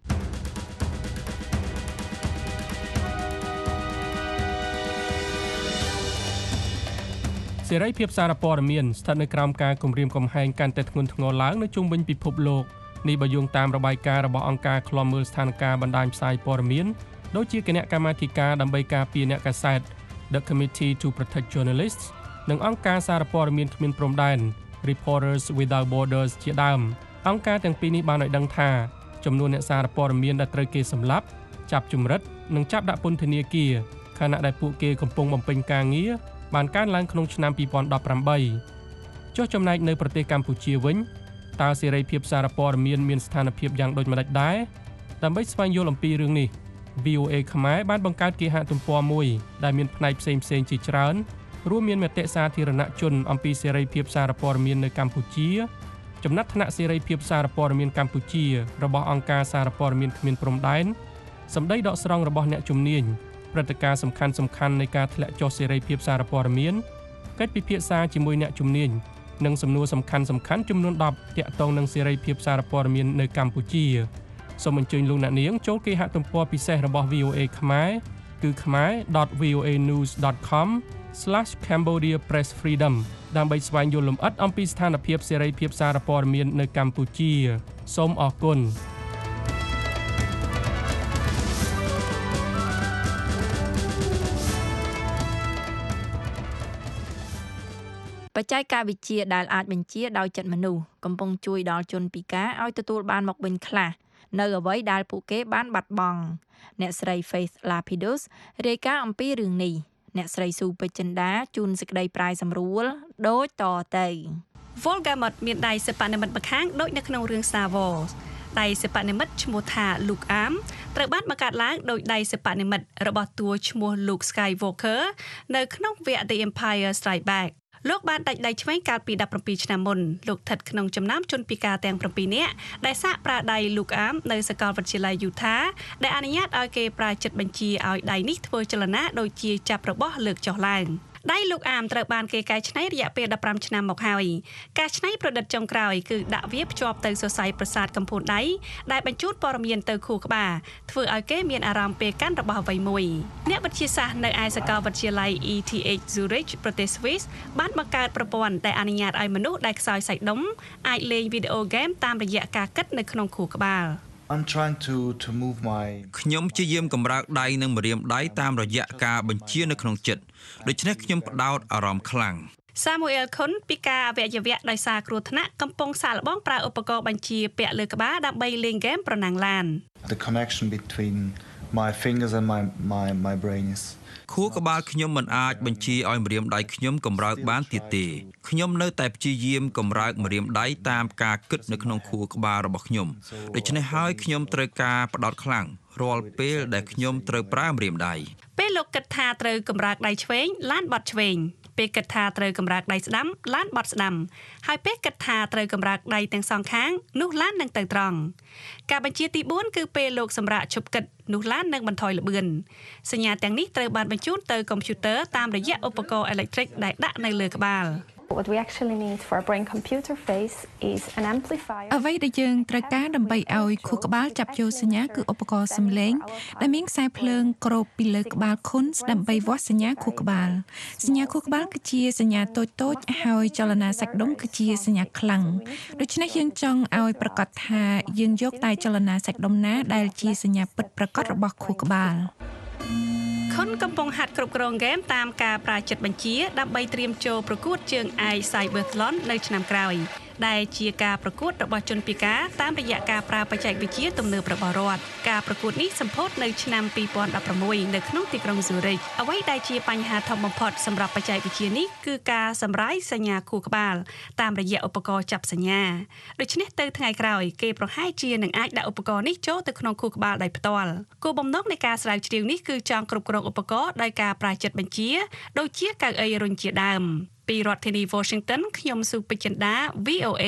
សេរីភាពសារព័ត៌មានស្ថិតនៅក្រោមការគំរាមកំហែងកាន់តែធ្ងន់ធ្ងរឡើងនៅជុំវិញពិភពលោកនេះបើយោងតាមរបាយការណ៍របស់អង្គការឃ្លាំមើលស្ថានភាពបណ្ដាញផ្សាយព័ត៌មានដូចជាគណៈកម្មាធិការដើម្បីការពារអ្នកកាសែត The Committee to Protect Journalists និងអង្គការសារព័ត៌មានគ្មានព្រំដែន Reporters Without Borders ជាដើមអង្គការទាំងពីរនេះបានឲ្យដឹងថាចំនួនអ្នកសារព័ត៌មានដែលត្រូវគេសម្លាប់ចាប់ជំរិតនិងចាប់ដាក់ពន្ធនាគារខណៈដែលពួកគេកំពុងបំពេញការងារបានកើនឡើងក្នុងឆ្នាំពីរពាន់ដប់ប្រាំបីចុះចំណែកនៅប្រទេសកម្ពុជាវិញតើសេរីភាពសារព័ត៌មានមានស្ថានភាពយ៉ាងដូចម្តេចដែរដើម្បីស្វែងយល់អំពីរឿងនេះ វី អូ เอ ខ្មែរបានបង្កើតគេហទំព័រមួយដែលមានផ្នែកផ្សេងៗជាច្រើនរួមមានមតិសាធារណជនអំពីសេរីភាពសារព័ត៌មាននៅកម្ពុជាចំណាត់ថ្នាក់សេរីភាពសារព័ត៌មានកម្ពុជារបស់អង្គការសារព័ត៌មានគ្មានព្រំដែនសម្ដីដកស្រង់របស់អ្នកជំនាញព្រឹត្តិការណ៍សំខាន់សំខាន់នៃការធ្លាក់ចុះសេរីភាពសារព័ត៌មានកិច្ចពិភាក្សាជាមួយអ្នកជំនាញនិងសំណួរសំខាន់សំខាន់ចំនួនដប់ទាក់ទងនឹងសេរីភាពសារព័ត៌មាននៅកម្ពុជាសូមអញ្ជើញលោកអ្នកនាងចូលគេហទំព័រពិសេសរបស់ វី អូ เอ ខ្មែរគឺ khmer dot v o a news dot com slash cambodia press freedom ដើម្បីស្វែងយល់លម្អិតអំពីស្ថានភាពសេរីភាពសារព័ត៌មាននៅកម្ពុជាសូមអរគុណបច្ចេកវិទ្យាដែលអាចបញ្ជាដោយចិត្តមនុស្សកំពុងជួយដល់ជនពិការឲ្យទទួលបានមកវិញខ្លះនៅអ្វីដែលពួកគេបានបាត់បង់អ្នកស្រី Faith Lapidus រាយការណ៍អំពីរឿងនេះអ្នកស្រីស៊ូពេជ្រចិន្តាជូនសេចក្តីប្រាយសម្រួលដូចតទៅ Voldemort មានដៃសិប្បនិមិត្តម្ខាងដូចនៅក្នុងរឿង Star Wars ដៃសិប្បនិមិត្តឈ្មោះថា Luke Arm ត្រូវបានបង្កើតឡើងដោយដៃសិប្បនិមិត្តរបស់តួឈ្មោះ Luke Skywalker នៅក្នុងវគ្គ The Empire Strikes Backលោកបានដាច់ដៃឆ្វេងកាលពីដប់ប្រាំពីរឆ្នាំមុនលោកស្ថិតក្នុងចំណោមជនពិការទាំងប្រាំពីរនាក់ដែលសាកប្រើដៃ Luke Arm នៅសាកលវិទ្យាល័យ Utah ដែលអនុញ្ញាតឲ្យគេប្រើចិត្តបញ្ជាឲ្យដៃនេះធ្វើចលនាដូចជាចាប់របស់លើកចុះឡើងដៃ Luke Arm ត្រូវបានគេកែច្នៃរយៈពេលដប់ប្រាំឆ្នាំមកហើយការច្នៃប្រឌិតចុងក្រោយគឺដាក់វាភ្ជាប់ទៅសរសៃប្រសាទកំពូលដៃដែលបញ្ជូនព័ត៌មានទៅខួរក្បាលធ្វើឲ្យគេមានអារម្មណ៍ពេលកាន់របស់អ្វីមួយអ្នកវិទ្យាសាស្ត្រនៅឯសាកលវិទ្យាល័យ E T H Zurich ប្រទេស Swiss បានបង្កើតប្រព័ន្ធដែលអនុញ្ញាតឲ្យមនុស្សដែលខ្សោយសាច់ដុំអាចលេងវីដេអូហ្គេមតាមរយៈការគិតនៅក្នុងខួរក្បាល I'm trying to to move my ខ្ញុំព្យាយាមកម្រើកដៃនិងម្រាមដៃតាមរយៈការបញ្ជានៅក្នុងចិត្តដូច្នេះខ្ញុំផ្ដោតអារម្មណ៍ខ្លាំង Samuel Khun ពីការអវយវៈដោយសារគ្រោះថ្នាក់កំពុងសាកល្បងប្រើឧបករណ៍បញ្ជាពាក់លើក្បាលដើម្បីលេងហ្គេមប្រណាំងឡាន The connection between my fingers and my my my brain is ខួរក្បាលខ្ញុំមិនអាចបញ្ជាឲ្យម្រាមដៃខ្ញុំកម្រើកបានទៀតទេខ្ញុំនៅតែព្យាយាមកម្រើកម្រាមដៃតាមការគិតនៅក្នុងខួរក្បាលរបស់ខ្ញុំដូច្នេះហើយខ្ញុំត្រូវការផ្ដោតខ្លាំងរាល់ពេលដែលខ្ញុំត្រូវប្រើម្រាមដៃពេលលោកគិតថាត្រូវកម្រើកដៃឆ្វេងឡានបត់ឆ្វេងពេលគិតថាត្រូវកម្រើកដៃស្ដាំឡានបត់ស្ដាំហើយពេលគិតថាត្រូវកម្រើកដៃទាំងសងខាងនោះឡាននឹងទៅត្រង់ការបញ្ជាទីបួនគឺពេលលោកសម្រាប់ឈប់គិតនោះឡាននឹងបន្ថយល្បឿនសញ្ញាទាំងនេះត្រូវបានបញ្ជូនទៅកុំព្យូទ័រតាមរយៈឧបករណ៍អេឡិចត្រូកដែលដាក់នៅលើក្បាល What we actually need for a brain computer face is an amplifier អ្វីដែលយើងត្រូវការដើម្បីឲ្យខួរក្បាលចាប់យកសញ្ញាគឺឧបករណ៍សំឡេងដែលមានខ្សែភ្លើងគ្របពីលើក្បាលខុនដើម្បីវាស់សញ្ញាខួរក្បាលសញ្ញាខួរក្បាលគឺជាសញ្ញាតូចតូចហើយចលនាសាច់ដុំគឺជាសញ្ញាខ្លាំងដូច្នេះយើងចង់ឲ្យប្រកាសថាយើងយកតែចលនាសាច់ដុំណាដែលជាសញ្ញាពិតប្រាកដរបស់ខួរក្បាលខុនកំពុងហាត់គ្រប់គ្រងហ្គេមតាមការប្រើចិត្តបញ្ជាដើម្បីត្រៀមចូលប្រកួតជើងឯក Cyberthlon នៅឆ្នាំក្រោយដែលជាការប្រកួតរបស់ជនពិការតាមរយៈការប្រើបច្ចេកវិទ្យាទំនើបរបស់រដ្ឋការប្រកួតនេះសម្ពោធនៅឆ្នាំពីរពាន់ដប់ប្រាំមួយនៅក្នុងទីក្រុង Zurich អ្វីដែលជាបញ្ហាធំបំផុតសម្រាប់បច្ចេកវិទ្យានេះគឺការសម្រាយសញ្ញាខួរក្បាលតាមរយៈឧបករណ៍ចាប់សញ្ញាដូច្នេះទៅថ្ងៃក្រោយគេប្រហែលជានឹងអាចដាក់ឧបករណ៍នេះចូលទៅក្នុងខួរក្បាលដោយផ្ទាល់គោលបំណងនៃការស្រាវជ្រាវនេះគឺចង់គ្រប់គ្រងឧបករណ៍ដោយការប្រើចិត្តបញ្ជាដូចជាកៅអីរុញជាដើមពីរដ្ឋធានី Washington ខ្ញុំសុពេជ្ជន្តា វី អូ เอ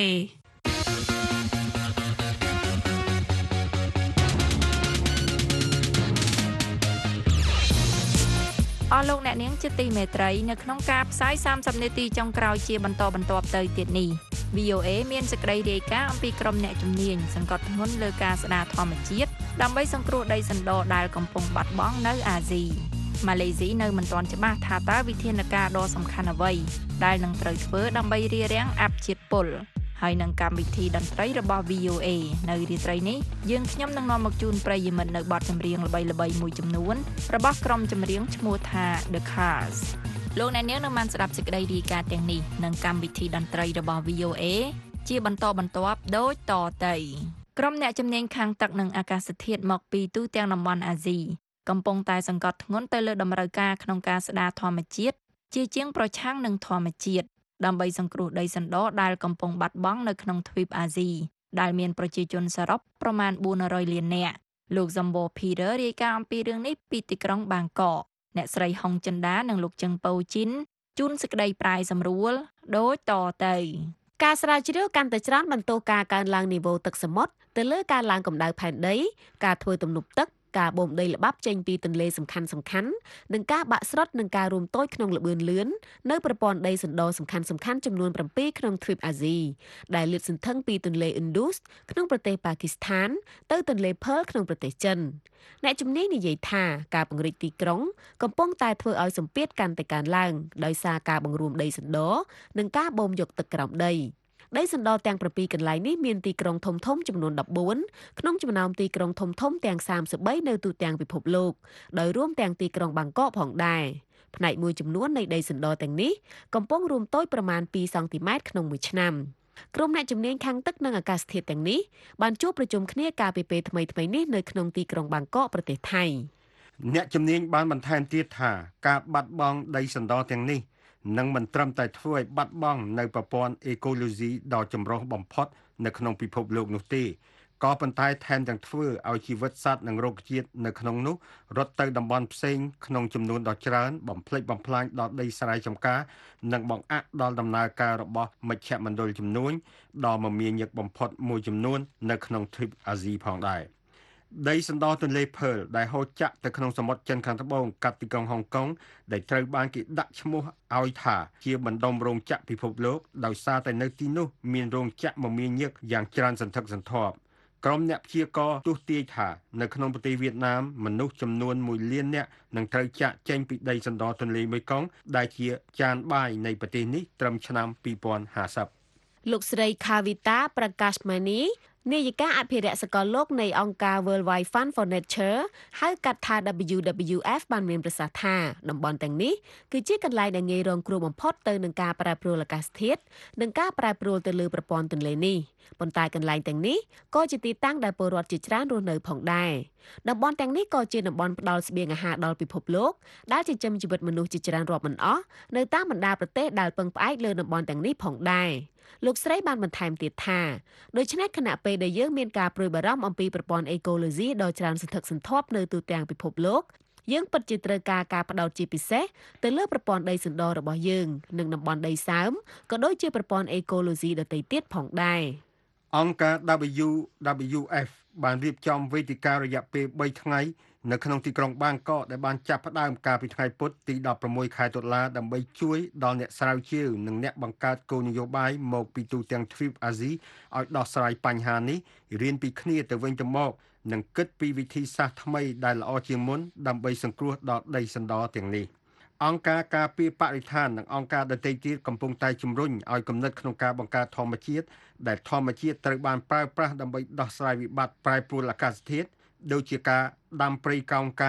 អស់លោកអ្នកនាងជាទីមេត្រីនៅក្នុងការផ្សាយសាមសិបនាទីចុងក្រោយជាបន្តបន្ទាប់ទៅទៀតនេះ វី អូ เอ មានសេចក្តីរាយការណ៍អំពីក្រុមអ្នកជំនាញសង្កត់ធ្ងន់លើការស្ដារធម្មជាតិដើម្បីសង្គ្រោះដីសណ្ដដែលកំពុងបាត់បង់នៅអាស៊ីម៉ាឡេស៊ីនៅមិនទាន់ច្បាស់ថាតើវិធានការដ៏សំខាន់អ្វីដែលនឹងត្រូវធ្វើដើម្បីរារាំងអភិជាតិពុលហើយនឹងកម្មវិធីតន្ត្រីរបស់ វី អូ เอ នៅរាត្រីនេះយើងខ្ញុំនឹងនាំមកជូនប្រិយមិត្តនៅបទចម្រៀងល្បីៗមួយចំនួនរបស់ក្រុមចម្រៀងឈ្មោះថា The Cars លោកអ្នកនាងនឹងបានស្ដាប់សេចក្តីរាយការណ៍ទាំងនេះនិងកម្មវិធីតន្ត្រីរបស់ វី អូ เอ ជាបន្តបន្ទាប់ដូចតទៅក្រុមអ្នកជំនាញខាងទឹកនិងអាកាសធាតុមកពីទូទាំងតំបន់អាស៊ីកំពុងតែសង្កត់ធ្ងន់ទៅលើតម្រូវការក្នុងការស្ដារធម្មជាតិជាជាងប្រឆាំងនឹងធម្មជាតិដើម្បីសង្គ្រោះដីសណ្ដដែលកំពុងបាត់បង់នៅក្នុងទ្វីបអាស៊ីដែលមានប្រជាជនសរុបប្រមាណបួនរយលាននាក់លោកសំបូ Peter រាយការណ៍អំពីរឿងនេះពីទីក្រុងបាងកកអ្នកស្រីហុងចិន្តានិងលោកចឹងប៉ូជីនជូនសេចក្តីប្រាយសម្រួលដូចតទៅការស្រាវជ្រាវកាន់តែច្រើនបន្តការកើនឡើងនីវ៉ូទឹកសមុទ្រទៅលើការឡើងកម្ដៅផែនដីការធ្វើទំនប់ទឹកការបូមដីល្បាប់ចេញពីទន្លេសំខាន់សំខាន់និងការបាក់ស្រុតនឹងការរួមតូចក្នុងល្បឿនលឿននៅប្រព័ន្ធដីសណ្ដសំខាន់សំខាន់ចំនួនប្រាំពីរក្នុងទ្វីបអាស៊ីដែលលាតសន្ធឹងពីទន្លេ Indus ក្នុងប្រទេសប៉ាគីស្ថានទៅទន្លេ Pearl ក្នុងប្រទេសចិនអ្នកជំនាញនិយាយថាការពង្រីកទីក្រុងកំពុងតែធ្វើឲ្យសម្ពាធកាន់តែកើនឡើងដោយសារការបង្រួមដីសណ្ដនិងការបូមយកទឹកក្រោមដីដីសណ្ដទាំងប្រាំពីរកន្លែងនេះមានទីក្រុងធំធំចំនួនដប់បួនក្នុងចំណោមទីក្រុងធំធំទាំងសាមសិបបីនៅទូទាំងពិភពលោកដោយរួមទាំងទីក្រុងបាងកកផងដែរផ្នែកមួយចំនួននៃដីសណ្ដទាំងនេះកំពុងរួមតូចប្រមាណពីរសង់ទីម៉ែត្រក្នុងមួយឆ្នាំក្រុមអ្នកជំនាញខាងទឹកនិងអាកាសធាតុទាំងនេះបានជួបប្រជុំគ្នាកាលពីពេលថ្មីៗនេះនៅក្នុងទីក្រុងបាងកកប្រទេសថៃអ្នកជំនាញបានបន្ថែមទៀតថាការបាត់បង់ដីសណ្ដទាំងនេះនឹងមិនត្រឹមតែធ្វើឲ្យបាត់បង់នៅប្រព័ន្ធអេកូឡូស៊ីដ៏ចម្រុះបំផុតនៅក្នុងពិភពលោកនោះទេក៏ប៉ុន្តែថែមទាំងធ្វើឲ្យជីវិតសត្វនិងរុក្ខជាតិនៅក្នុងនោះរត់ទៅតំបន់ផ្សេងក្នុងចំនួនដ៏ច្រើនបំផ្លិចបំផ្លាញដល់ដីស្រែចម្ការនិងបង្អាក់ដល់ដំណើរការរបស់មជ្ឈមណ្ឌលជំនួញដ៏មមាញឹកបំផុតមួយចំនួននៅក្នុងទ្វីបអាស៊ីផងដែរដីសណ្ដទន្លេ Pearl ដែលហូរចាក់ទៅក្នុងសមុទ្រចិនខាងត្បូងកាត់ទីក្រុងហុងកុងដែលត្រូវបានគេដាក់ឈ្មោះឲ្យថាជាបណ្ដុំរោងចក្រពិភពលោកដោយសារតែនៅទីនោះមានរោងចក្រមមាញឹកយ៉ាងច្រើនសន្ធឹកសន្ធាប់ក្រុមអ្នកព្យាករណ៍ទស្សន៍ទាយថានៅក្នុងប្រទេសវៀតណាមមនុស្សចំនួនមួយលាននាក់នឹងត្រូវចាកចេញពីដីសណ្ដទន្លេមេគង្គដែលជាចានបាយនៃប្រទេសនេះត្រឹមឆ្នាំពីរពាន់ហាសិបលោកស្រី Kavita Prakashmaniនាយិកាអភិរក្សសកលលោកនៃអង្គការ Worldwide Fund for Nature ហៅកាត់ថា ដប៊្យូ ដប៊្យូ អេហ្វ បានមានប្រសាសន៍ថាតំបន់ទាំងនេះគឺជាកន្លែងដែលងាយរងគ្រោះបំផុតទៅនឹងការប្រែប្រួលអាកាសធាតុនិងការប្រែប្រួលទៅលើប្រព័ន្ធទន្លេនេះប៉ុន្តែកន្លែងទាំងនេះក៏ជាទីតាំងដែលពលរដ្ឋជាច្រើនរស់នៅផងដែរតំបន់ទាំងនេះក៏ជាតំបន់ផ្ដល់ស្បៀងអាហារដល់ពិភពលោកដែលចិញ្ចឹមជីវិតមនុស្សជាច្រើនរាប់មិនអស់នៅតាមបណ្ដាប្រទេសដែលពឹងផ្អែកលើតំបន់ទាំងនេះផងដែរលោកស្រីបានបន្ថែមទៀតថាដូច្នេះខណៈពេលដែលយើងមានការព្រួយបារម្ភអំពីប្រព័ន្ធអេកូឡូស៊ីដ៏ច្រើនសន្ធឹកសន្ធាប់នៅទូទាំងពិភពលោកយើងពិតជាត្រូវការការផ្ដោតជាពិសេសទៅលើប្រព័ន្ធដីសណ្ដរបស់យើងនិងតំបន់ដីសើមក៏ដូចជាប្រព័ន្ធអេកូឡូស៊ីដទៃទៀតផងដែរអង្គការ ដប៊្យូ ដប៊្យូ អេហ្វ បានរៀបចំវេទិការរយៈពេលបីថ្ងៃនៅក្នុងទីក្រុងបាងកកដែលបានចាប់ផ្ដើមកាលពីថ្ងៃពុធទីដប់ប្រាំមួយខែតុលាដើម្បីជួយដល់អ្នកស្រាវជ្រាវនិងអ្នកបង្កើតគោលនយោបាយមកពីទូទាំងទ្វីបអាស៊ីឲ្យដោះស្រាយបញ្ហានេះរៀនពីគ្នាទៅវិញទៅមកនិងគិតពីវិធីសាស្ត្រថ្មីដែលល្អជាងមុនដើម្បីសង្គ្រោះដល់ដីសណ្ដទាំងនេះអង្គការការពារបរិស្ថាននិងអង្គការដទៃទៀតកំពុងតែជំរុញឲ្យគំនិតក្នុងការបង្កើតធម្មជាតិដែលធម្មជាតិត្រូវបានប្រើប្រាស់ដើម្បីដោះស្រាយវិបត្តិប្រែប្រួលអាកាសធាតុដូចជាការដាំព្រៃកោងកាង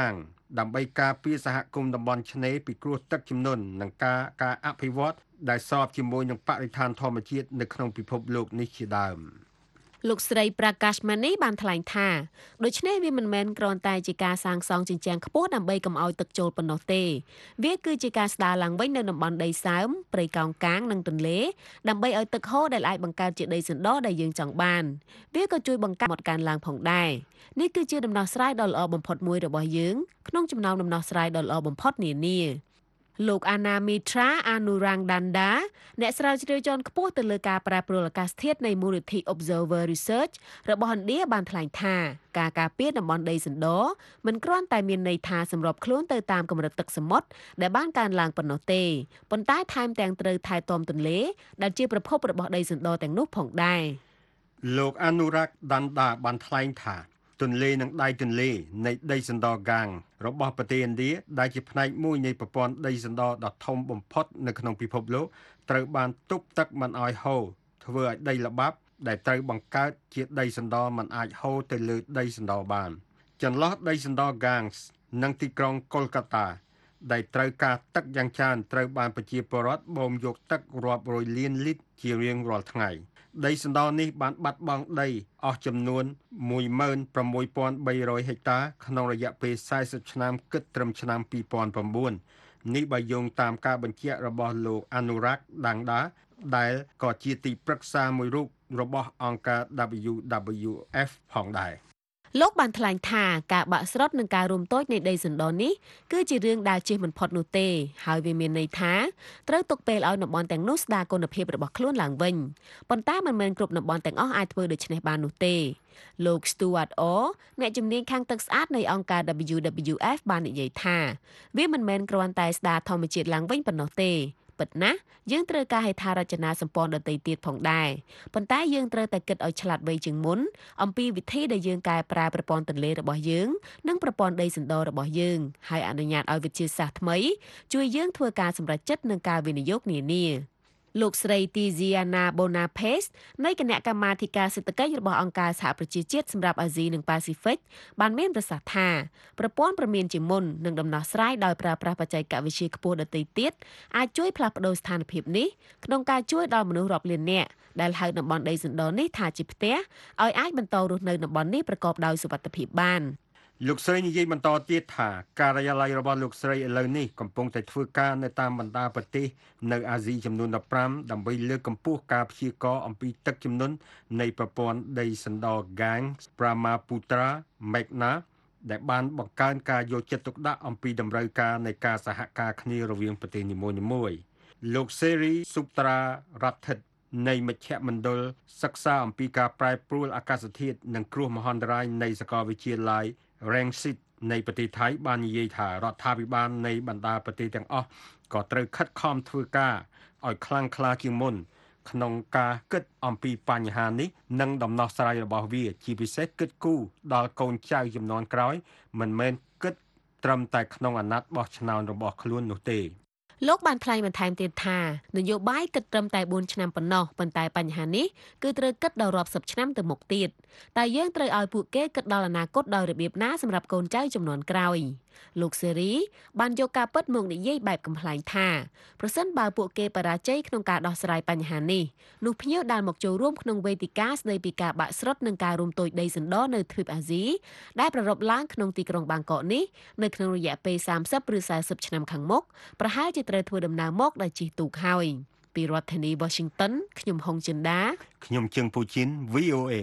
ដើម្បីការពារសហគមន៍តំបន់ឆ្នេរពីគ្រោះទឹកជំនន់និងការការអភិវឌ្ឍដែលស្របជាមួយនឹងបរិស្ថានធម្មជាតិនៅក្នុងពិភពលោកនេះជាដើមលោកស្រី Prakash Mani បានថ្លែងថាដូច្នេះវាមិនមែនគ្រាន់តែជាការសាងសង់ជញ្ជាំងខ្ពស់ដើម្បីកុំឲ្យទឹកចូលប៉ុណ្ណោះទេវាគឺជាការស្ដារឡើងវិញនៅតំបន់ដីសើមព្រៃកោងកាងនិងទន្លេដើម្បីឲ្យទឹកហូរដែលអាចបង្កើតជាដីសណ្ដដែលយើងចង់បានវាក៏ជួយបង្កើតមាត់កើនឡើងផងដែរនេះគឺជាដំណោះស្រាយដ៏ល្អបំផុតមួយរបស់យើងក្នុងចំណោមដំណោះស្រាយដ៏ល្អបំផុតនានាលោក Anna Mitra Anurangdanda អ្នកស្រាវជ្រាវជាន់ខ្ពស់ទៅលើការប្រែប្រួលអាកាសធាតុនៃមូលនិធិ Observer Research របស់ឥណ្ឌាបានថ្លែងថាការការពារតំបន់ដីសណ្ដមិនគ្រាន់តែមានន័យថាសម្របខ្លួនទៅតាមកម្រិតទឹកសមុទ្រដែលបានកើនឡើងប៉ុណ្ណោះទេប៉ុន្តែថែមទាំងត្រូវថែទាំទន្លេដែលជាប្រភពរបស់ដីសណ្ដទាំងនោះផងដែរលោក Anurangdanda បានថ្លែងថាទន្លេនិងដៃទន្លេនៃដីសណ្ដហ្គាងរបស់ប្រទេសឥណ្ឌាដែលជាផ្នែកមួយនៃប្រព័ន្ធដីសណ្ដដ៏ធំបំផុតនៅក្នុងពិភពលោកត្រូវបានទប់ទឹកមិនឲ្យហូរធ្វើឲ្យដីល្បាប់ដែលត្រូវបង្កើតជាដីសណ្ដមិនអាចហូរទៅលើដីសណ្ដបានចន្លោះដីសណ្ដហ្គាងនិងទីក្រុងកុលកាតាដែលត្រូវការទឹកយ៉ាងច្រើនត្រូវបានប្រជាពលរដ្ឋបូមយកទឹករាប់រយលានលីត្រជារៀងរាល់ថ្ងៃដីសណ្ដនេះបានបាត់បង់ដីអស់ចំនួនមួយម៉ឺនប្រាំមួយពាន់បីរយហិកតាក្នុងរយៈពេលសែសិបឆ្នាំគិតត្រឹមឆ្នាំពីរពាន់ប្រាំបួននេះបើយោងតាមការបញ្ជាក់របស់លោក Anurangdanda ដែលក៏ជាទីប្រឹក្សាមួយរូបរបស់អង្គការ W W F ផងដែរលោកបានថ្លែងថាការបាក់ស្រុតនិងការរួមតូចនៃដីសណ្ដនេះគឺជារឿងដែលជៀសមិនផុតនោះទេហើយវាមានន័យថាត្រូវទុកពេលឲ្យតំបន់ទាំងនោះស្ដារគុណភាពរបស់ខ្លួនឡើងវិញប៉ុន្តែមិនមែនគ្រប់តំបន់ទាំងអស់អាចធ្វើដូច្នេះបាននោះទេលោក Stuart Orr អ្នកជំនាញខាងទឹកស្អាតនៃអង្គការ W W F បាននិយាយថាវាមិនមែនគ្រាន់តែស្ដារធម្មជាតិឡើងវិញប៉ុណ្ណោះទេពិតណាស់យើងត្រូវការហេដ្ឋារចនាសម្ព័ន្ធដទៃទៀតផងដែរប៉ុន្តែយើងត្រូវតែគិតឲ្យឆ្លាតវៃជាងមុនអំពីវិធីដែលយើងកែប្រែប្រព័ន្ធទន្លេរបស់យើងនិងប្រព័ន្ធដីសណ្ដរបស់យើងហើយអនុញ្ញាតឲ្យវិទ្យាសាស្ត្រថ្មីជួយយើងធ្វើការសម្រេចចិត្តនិងការវិនិយោគនានាលោកស្រី Tiziana Bonapes នៃគណៈកម្មាធិការសេដ្ឋកិច្ចរបស់អង្គការសហប្រជាជាតិសម្រាប់អាស៊ីនិងប៉ាស៊ីហ្វិកបានមានប្រសាសន៍ថាប្រព័ន្ធព្រមានជាមុននិងដំណោះស្រាយដោយប្រើប្រាស់បច្ចេកវិទ្យាខ្ពស់ដទៃទៀតអាចជួយផ្លាស់ប្តូរស្ថានភាពនេះក្នុងការជួយដល់មនុស្សរាប់លាននាក់ដែលហៅតំបន់ដីសណ្ដនេះថាជាផ្ទះឲ្យអាចបន្តរស់នៅតំបន់នេះប្រកបដោយសុវត្ថិភាពបានលោកស្រីនិយាយបន្តទៀតថាការិយាល័យរបស់លោកស្រីឥឡូវនេះកំពុងតែធ្វើការនៅតាមបណ្ដាប្រទេសនៅអាស៊ីចំនួនដប់ប្រាំដើម្បីលើកកម្ពស់ការព្យាករណ៍អំពីទឹកជំនន់នៃប្រព័ន្ធដីសណ្ដ Ganges, Brahmaputra, Meghna ដែលបានបង្កើនការយកចិត្តទុកដាក់អំពីតម្រូវការនៃការសហការគ្នារវាងប្រទេសនីមួយៗលោក Seri Sutrarathit នៃមជ្ឈមណ្ឌលសិក្សាអំពីការប្រែប្រួលអាកាសធាតុនិងគ្រោះមហន្តរាយនៃសាកលវិទ្យាល័យRangsit នៃប្រទេសថៃបាននិយាយថារដ្ឋាភិបាលនៃបណ្ដាប្រទេសទាំងអស់ក៏ត្រូវខិតខំធ្វើការឲ្យខ្លាំងក្លាជាងមុនក្នុងការគិតអំពីបញ្ហានេះនិងដំណោះស្រាយរបស់វាជាពិសេសគិតគូរដល់កូនចៅជំនាន់ក្រោយមិនមែនគិតត្រឹមតែក្នុងអាណត្តិបោះឆ្នោតរបស់ខ្លួននោះទេលោកបានថ្លែងបន្ថែមទៀតថានយោបាយគិតត្រឹមតែបួនឆ្នាំប៉ុណ្ណោះប៉ុន្តែបញ្ហានេះគឺត្រូវគិតដល់រាប់សិបឆ្នាំទៅមុខទៀតតែយើងត្រូវឲ្យពួកគេគិតដល់អនាគតដោយរបៀបណាសម្រាប់កូនចៅជំនាន់ក្រោយលោកសេរីបានយកការពិតមកនិយាយបែបកំ pl ែងថាប្រសិនបើពួកគេបរាជ័យក្នុងការដោះស្រាយបញ្ហានេះនោះភ្ញៀវដែលមកចូលរួមក្នុងវេទិកាស្ដីពីការបាក់ស្រុតនិងការរួមតូចដីសណ្ដនៅទ្វីបអាស៊ីដែលប្រារព្ធឡើងក្នុងទីក្រុងបាងកកនេះនៅក្នុងរយៈពេលសាមសិបឬសែសិបឆ្នាំខាងមុខប្រហែលជាត្រូវធ្វើដំណើរមកដោយជិះទូកហើយពីរដ្ឋធានី Washington ខ្ញុំហុងចិន្តាខ្ញុំជើងពូជីន V O A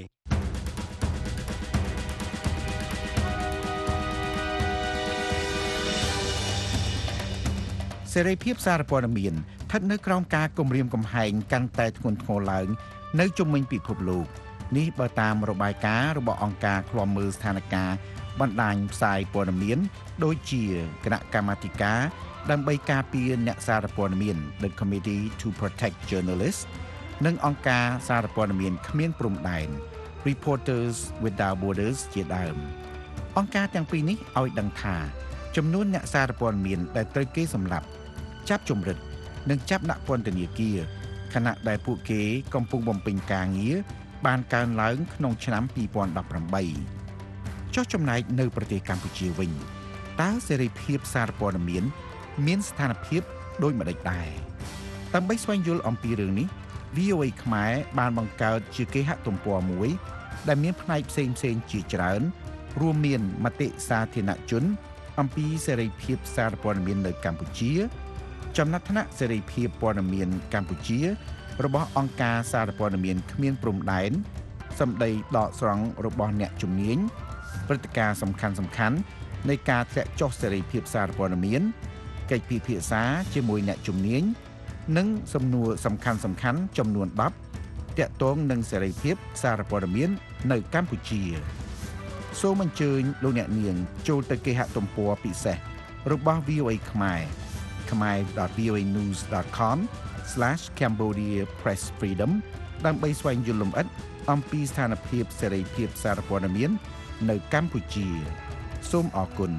សេរីភាពសារព័ត៌មានស្ថិតនៅក្រោមការគំរាមកំហែងកាន់តែធ្ងន់ធ្ងរឡើងនៅជុំវិញពិភពលោកនេះបើតាមរបាយការណ៍របស់អង្គការឃ្លាំមើលស្ថានភាពបណ្ដាញផ្សាយព័ត៌មានដូចជាគណៈកម្មាធិការដើម្បីការពារអ្នកសារព័ត៌មាន The Committee to Protect Journalists និងអង្គការសារព័ត៌មានគ្មានព្រំដែន Reporters Without Borders ជាដើមអង្គការទាំងពីរនេះឲ្យដឹងថាចំនួនអ្នកសារព័ត៌មានដែលត្រូវគេសម្លាប់ចាប់ជំរិតនិងចាប់ដាក់ពន្ធនាគារខណៈដែលពួកគេកំពុងបំពេញការងារបានកើនឡើងក្នុងឆ្នាំពីរពាន់ដប់ប្រាំបីចុះចំណែកនៅប្រទេសកម្ពុជាវិញតើសេរីភាពសារព័ត៌មានមានស្ថានភាពដូចម្តេចដែរដើម្បីស្វែងយល់អំពីរឿងនេះ វី អូ អេ ខ្មែរបានបង្កើតជាគេហទំព័រមួយដែលមានផ្នែកផ្សេងៗជាច្រើនរួមមានមតិសាធារណជនអំពីសេរីភាពសារព័ត៌មាននៅកម្ពុជាចំណាត់ថ្នាក់សេរីភាពព័ត៌មានកម្ពុជារបស់អង្គការសារព័ត៌មានគ្មានព្រំដែនសម្ដីដកស្រង់របស់អ្នកជំនាញព្រឹត្តិការណ៍សំខាន់សំខាន់នៃការធ្លាក់ចុះសេរីភាពសារព័ត៌មានកិច្ចពិភាក្សាជាមួយអ្នកជំនាញនិងសំណួរសំខាន់សំខាន់ចំនួនដប់ទាក់ទងនឹងសេរីភាពសារព័ត៌មាននៅកម្ពុជាសូមអញ្ជើញលោកអ្នកនាងចូលទៅគេហទំព័រពិសេសរបស់ វី អូ អេ ខ្មែរ khmer dot v o a news dot com slash cambodia press freedom ដើម្បីស្វែងយល់លម្អិតអំពីស្ថានភាពសេរីភាពសារព័ត៌មាននៅកម្ពុជាសូមអរគុណ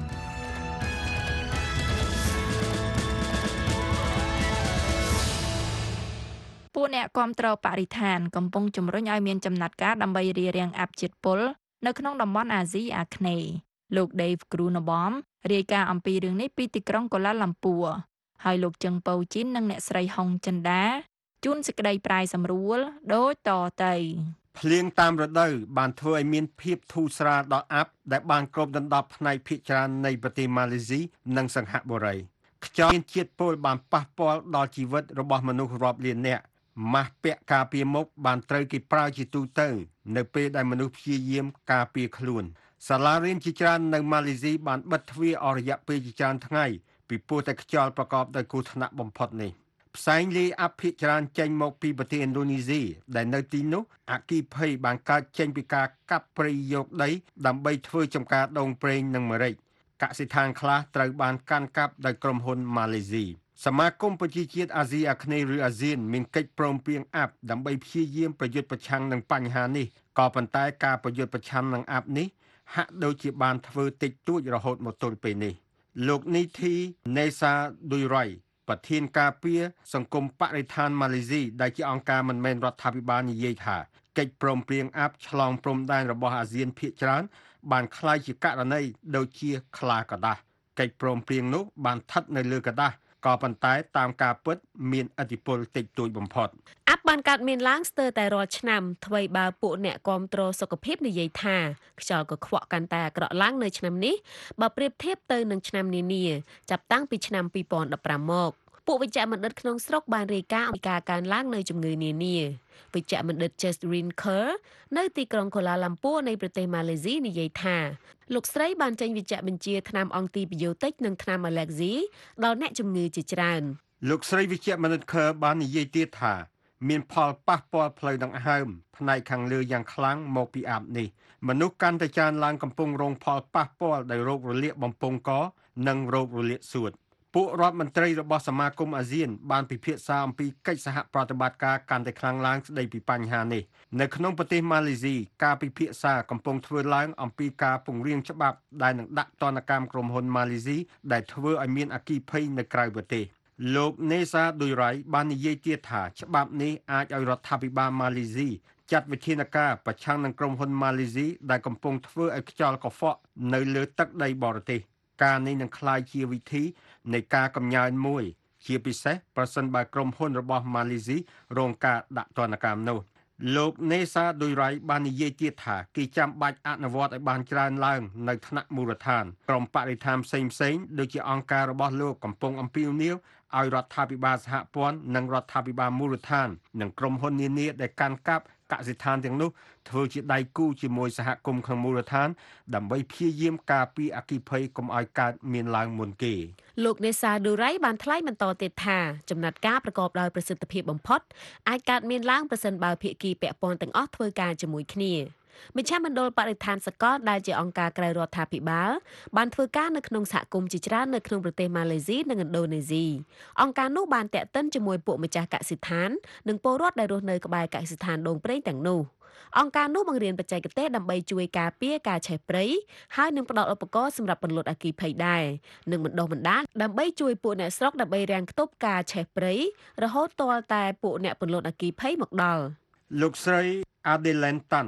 ពួកអ្នកគាំទ្របរិស្ថានកំពុងជំរុញឲ្យមានចំណាត់ការដើម្បីរារាំងអភិជាតិពុលនៅក្នុងតំបន់អាស៊ីអាគ្នេយ៍លោក Dave Grunewald រាយការណ៍អំពីរឿងនេះពីទីក្រុងកូឡាឡាំពួរហើយលោកជឹងពៅជីននិងអ្នកស្រីហុងចិនដាជួនសេចក្តីប្រាយសម្រួលដូចតទៅភ្លៀងតាមរដូវបានធ្វើឲ្យមានភាពធូរស្រាលដល់អាប់ដែលបានគ្របដណ្ដប់ផ្នែកភាគច្រើននៃប្រទេសម៉ាឡេស៊ីនិងសិង្ហបុរីខ្យល់មានជាតិពុលបានប៉ះពាល់ដល់ជីវិតរបស់មនុស្សរាប់លាននាក់ម៉ាស់ពាក់ការពារមុខបានត្រូវគេប្រើជាទូទៅនៅពេលដែលមនុស្សព្យាយាមការពារខ្លួនសាលារៀនជាច្រើននៅម៉ាឡេស៊ីបានបិទទ្វារអស់រយៈពេលជាច្រើនថ្ងៃពីព្រោះតែខ្យល់ប្រកបដោយគ្រោះថ្នាក់បំផុតនេះផ្សែងលាយអភិជាច្រើនចេញមកពីប្រទេសឥណ្ឌូនេស៊ីដែលនៅទីនោះអគ្គិភ័យបានកើតចេញពីការកាប់ព្រៃយកដីដើម្បីធ្វើចំការដូងប្រេងនិងម្រេចកសិដ្ឋានខ្លះត្រូវបានកាន់កាប់ដោយក្រុមហ៊ុនម៉ាឡេស៊ីសមាគមប្រជាជាតិអាស៊ីអាគ្នេយ៍ឬអាស៊ានមានកិច្ចព្រមព្រៀងអាប់ដើម្បីព្យាយាមប្រយុទ្ធប្រឆាំងនឹងបញ្ហានេះក៏ប៉ុន្តែការប្រយុទ្ធប្រឆាំងនឹងអាប់នេះហាក់ដូចជាបានធ្វើតិចតួចរហូតមកទល់ពេលនេះលោកនីធីណេសាឌុយរ៉ៃប្រធានការពារសង្គមបរិស្ថានម៉ាឡេស៊ីដែលជាអង្គការមិនមែនរដ្ឋាភិបាលនិយាយថាកិច្ចព្រមព្រៀងអាប់ឆ្លងព្រំដែនរបស់អាស៊ានភាគច្រើនបានคล้ายជាករណីដូចជាខ្លាក្រដាស់កិច្ចព្រមព្រៀងនោះបានស្ថិតនៅលើក្រដាស់ក៏ប៉ុន្តែតាមការពិតមានឥទ្ធិពលតិចតួចបំផុតអាប់បានកើតមានឡើងស្ទើរតែរាល់ឆ្នាំថ្មីបើពួកអ្នកគាំទ្រសុខភាពនិយាយថាខ្យល់កខ្វក់កាន់តែអាក្រក់ឡើងនៅឆ្នាំនេះបើប្រៀបធៀបទៅនឹងឆ្នាំនានាចាប់តាំងពីឆ្នាំពីរពាន់ដប់ប្រាំមកពួកវិជ្ជបណ្ឌិតក្នុងស្រុកបានរាយការណ៍អំពីការកើនឡើងនៃជំងឺនានាវិជ្ជបណ្ឌិត Jasrin Kerr នៅទីក្រុងកូឡាឡាំពួរនៃប្រទេសម៉ាឡេស៊ីនិយាយថាលោកស្រីបានចេញវិជ្ជបញ្ជាថ្នាំអង់ទីប៊ីយោទិកនិងថ្នាំអាឡែកស៊ីដល់អ្នកជំងឺជាច្រើនលោកស្រីវិជ្ជបណ្ឌិត Kerr បាននិយាយទៀតថាមានផលប៉ះពាល់ផ្លូវដង្ហើមផ្នែកខាងលើយ៉ាងខ្លាំងមកពីអាប់នេះមនុស្សកាន់តែច្រើនឡើងកំពុងរងផលប៉ះពាល់ដោយរោគរលាកបំពង់កនិងរោគរលាកសួតពួករដ្ឋមន្ត្រីរបស់សមាគមអាស៊ានបានពិភាក្សាអំពីកិច្ចសហប្រតិបត្តិការកាន់តែខ្លាំងឡើងស្ដីពីបញ្ហានេះនៅក្នុងប្រទេសម៉ាឡេស៊ីការពិភាក្សាកំពុងធ្វើឡើងអំពីការពង្រៀងច្បាប់ដែលនឹងដាក់ទណ្ឌកម្មក្រុមហ៊ុនម៉ាឡេស៊ីដែលធ្វើឲ្យមានអគ្គិភ័យនៅក្រៅប្រទេសលោកនេសាឌុយរ៉ៃបាននិយាយទៀតថាច្បាប់នេះអាចឲ្យរដ្ឋាភិបាលម៉ាឡេស៊ីចាត់វិធានការប្រឆាំងនឹងក្រុមហ៊ុនម៉ាឡេស៊ីដែលកំពុងធ្វើឲ្យខ្យល់កខ្វក់នៅលើទឹកដីបរទេសការនេះនឹងក្លាយជាវិធីនៃការកំញើនមួយជាពិសេសប្រសិនបើក្រុមហ៊ុនរបស់ម៉ាឡេស៊ីរងការដាក់ទណ្ឌកម្មនោះលោកនេសាឌុយរ៉ៃបាននិយាយទៀតថាគេចាំបាច់អនុវត្តឲ្យបានច្រើនឡើងនៅថ្នាក់មូលដ្ឋានក្រុមបរិស្ថានផ្សេងផ្សេងដូចជាអង្គការរបស់លោកកំពុងអំពាវនាវឲ្យរដ្ឋាភិបាលសហព័ន្ធនិងរដ្ឋាភិបាលមូលដ្ឋាននិងក្រុមហ៊ុននានាដែលកាន់កាប់កសិដ្ឋានទាំងនោះធ្វើជាដៃគូជាមួយសហគមន៍ក្នុងមូលដ្ឋានដើម្បីព្យាយាមការពារអគ្គិភ័យកុំឲ្យកើតមានឡើងមុនគេលោកនេសាឌូរ៉ៃបានថ្លែងបន្តទៀតថាចំណាត់ការប្រកបដោយប្រសិទ្ធភាពបំផុតអាចកើតមានឡើងប្រសិនបើភាគីពាក់ព័ន្ធទាំងអស់ធ្វើការជាមួយគ្នាមជ្ឈមណ្ឌលបរិស្ថានសកលដែលជាអង្គការក្រៅរដ្ឋាភិបាលបានធ្វើការនៅក្នុងសហគមន៍ជាច្រើននៅក្នុងប្រទេសម៉ាឡេស៊ីនិងឥណ្ឌូនេស៊ីអង្គការនោះបានតាក់ទិនជាមួយពួកម្ចាស់កសិដ្ឋាននិងពលរដ្ឋដែលរស់នៅក្បែរកសិដ្ឋានដូងប្រេងទាំងនោះអង្គការនោះបង្រៀនបច្ចេកទេសដើម្បីជួយការពារការឆេះព្រៃហើយនឹងផ្តល់ឧបករណ៍សម្រាប់ពន្លត់អគ្គិភ័យដែរនិងបណ្ដុះបណ្ដាលដើម្បីជួយពួកអ្នកស្រុកដើម្បីរាំងខ្ទប់ការឆេះព្រៃរហូតទាល់តែពួកអ្នកពន្លត់អគ្គិភ័យមកដល់លោកស្រី Adeline Tan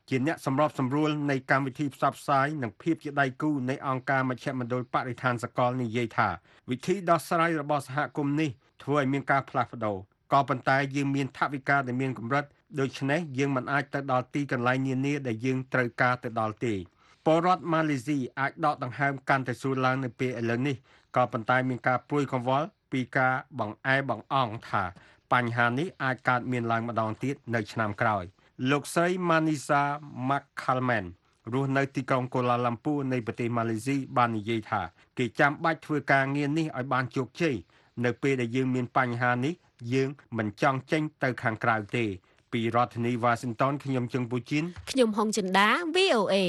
ជាអ្នកសម្របសម្រួលនៃកម្មវិធីផ្សព្វផ្សាយនិងភាពជាដៃគូនៃអង្គការមជ្ឈមណ្ឌលបរិស្ថានសកលនិយាយថាវិធីដោះស្រាយរបស់សហគមន៍នេះធ្វើឲ្យមានការផ្លាស់ប្ដូរក៏ប៉ុន្តែយើងមានថវិកាដែលមានកម្រិតដូច្នេះយើងមិនអាចទៅដល់ទីកន្លែងនានាដែលយើងត្រូវការទៅដល់ទេពលរដ្ឋម៉ាឡេស៊ីអាចដកដង្ហើមកាន់តែស្រួលឡើងនៅពេលឥឡូវនេះក៏ប៉ុន្តែមានការព្រួយកង្វល់ពីការបង្អែបង្អង់ថាបញ្ហានេះអាចកើតមានឡើងម្ដងទៀតនៅឆ្នាំក្រោយលោកស្រី Manisa Makhalman រស់នៅទីក្រុងកូឡាឡាំពូនៃប្រទេសម៉ាឡេស៊ីបាននិយាយថាគេចាំបាច់ធ្វើការងារនេះឲ្យបានជោគជ័យនៅពេលដែលយើងមានបញ្ហានេះយើងមិនចង់ចេញទៅខាងក្រៅទេពីរដ្ឋធានី Washington ខ្ញុំជឹងពូជីនខ្ញុំហុងចិន្តា វី អូ เอ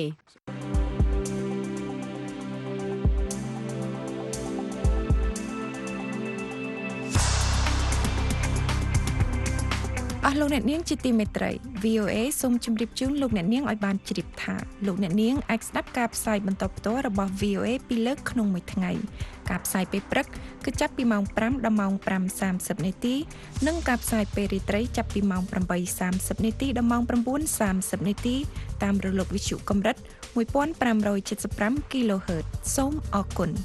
អស់លោកអ្នកនាងជាទីមេត្រី វី អូ เอ សូមជម្រាបជូនលោកអ្នកនាងឲ្យបានជ្រាបថាលោកអ្នកនាងអាចស្ដាប់ការផ្សាយបន្តផ្ទាល់របស់ វី អូ เอ ពីលើកក្នុងមួយថ្ងៃការផ្សាយពេលព្រឹកគឺចាប់ពីម៉ោងប្រាំដល់ម៉ោងប្រាំសាមសិបនាទីនិងការផ្សាយពេលរាត្រីចាប់ពីម៉ោងប្រាំបីសាមសិបនាទីដល់ម៉ោងប្រាំបួនសាមសិបនាទីតាមរលកវិទ្យុកម្រិតមួយពាន់ប្រាំរយเจ็ดสิบห้า គីឡូហឺត សូមអរគុណ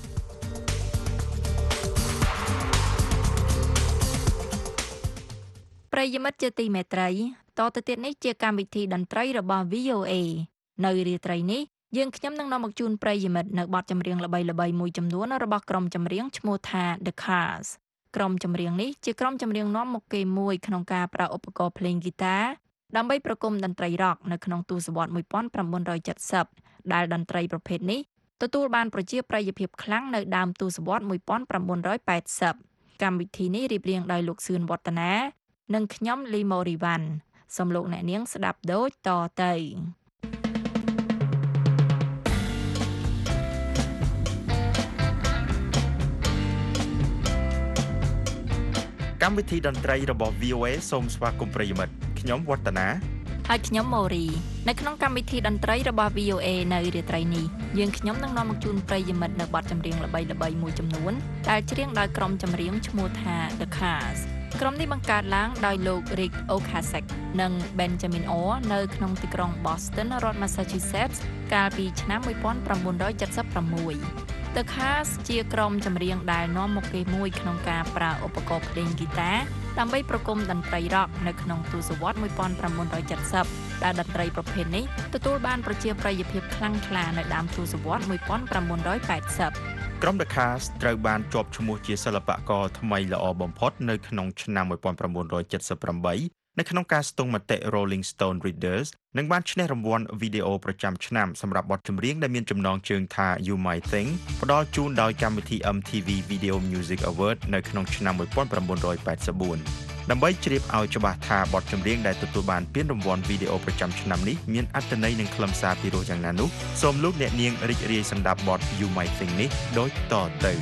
ប្រិយមិត្តជាទីមេត្រីតទៅទៀតនេះជាកម្មវិធីតន្ត្រីរបស់ វី អូ เอ នៅរាត្រីនេះយើងខ្ញុំនឹងនាំមកជូនប្រិយមិត្តនៅបទចម្រៀងល្បីៗមួយចំនួនរបស់ក្រុមចម្រៀងឈ្មោះថា The Cars ក្រុមចម្រៀងនេះជាក្រុមចម្រៀងនាំមកគេមួយក្នុងការប្រើឧបករណ៍ភ្លេងហ្គីតាដើម្បីប្រគំតន្ត្រីរ៉ុកនៅក្នុងទសវត្សរ៍មួយពាន់ប្រាំបួនរយเจ็ดสิบដែលតន្ត្រីប្រភេទនេះទទួលបានប្រជាប្រិយភាពខ្លាំងនៅដើមទសវត្សរ៍មួយពាន់ប្រាំបួនរយแปดสิบកម្មវិធីនេះរៀបរៀងដោយលោកសឿនវឌ្ឍនានិងខ្ញុំលីម៉ូរីវ៉ាន់សូមលោកអ្នកនាងស្ដាប់ដូចតទៅកម្មវិធីតន្ត្រីរបស់ វី អូ เอ សូមស្វាគមន៍ប្រិយមិត្តខ្ញុំវឌ្ឍនាហើយខ្ញុំម៉ូរីនៅក្នុងកម្មវិធីតន្ត្រីរបស់ វី អូ เอ នៅរាត្រីនេះយើងខ្ញុំនឹងនាំមកជូនប្រិយមិត្តនៅបទចម្រៀងល្បីៗមួយចំនួនដែលច្រៀងដោយក្រុមចម្រៀងឈ្មោះថា The Carsក្រុមនេះបង្កើតឡើងដោយលោក Rick Ocasek និង Benjamin Orr នៅក្នុងទីក្រុង Boston រដ្ឋ Massachusetts កាលពីឆ្នាំមួយពាន់ប្រាំបួនរយเจ็ดสิบหก The Cars ជាក្រុមចម្រៀងដែលនាំមកគេមួយក្នុងការប្រើឧបករណ៍ភ្លេងហ្គីតាដើម្បីប្រគំតន្ត្រីរ៉ុកនៅក្នុងទសវត្សរ៍មួយពាន់ប្រាំបួនរយเจ็ดสิบដែលតន្ត្រីប្រភេទនេះទទួលបានប្រជាប្រិយភាពខ្លាំងក្លានៅដើមទសវត្សរ៍មួយពាន់ប្រាំបួនរយแปดสิบក្រុម The Cars ត្រូវបានជាប់ឈ្មោះជាសិល្បករថ្មីល្អបំផុតនៅក្នុងឆ្នាំមួយពាន់ប្រាំបួនរយเจ็ดสิบแปดនៅក្នុងការស្ទង់មតិ Rolling Stone Readers និងបានឈ្នះរង្វាន់វីដេអូប្រចាំឆ្នាំសម្រាប់បទចម្រៀងដែលមានចំណងជើងថា You Might Think ផ្ដល់ជូនដោយកម្មវិធី em tê vê Video Music Award នៅក្នុងឆ្នាំមួយពាន់ប្រាំបួនរយแปดสิบสี่ដើម្បីជ្រាបឲ្យច្បាស់ថាបទចម្រៀងដែលទទួលបានពានរង្វាន់វីដេអូប្រចាំឆ្នាំនេះមានអត្ថន័យនិងខ្លឹមសារពិរោះយ៉ាងណានោះសូមលោកអ្នកនាងរីករាយស្ដាប់បទ You Might Think នេះដូចតទៅ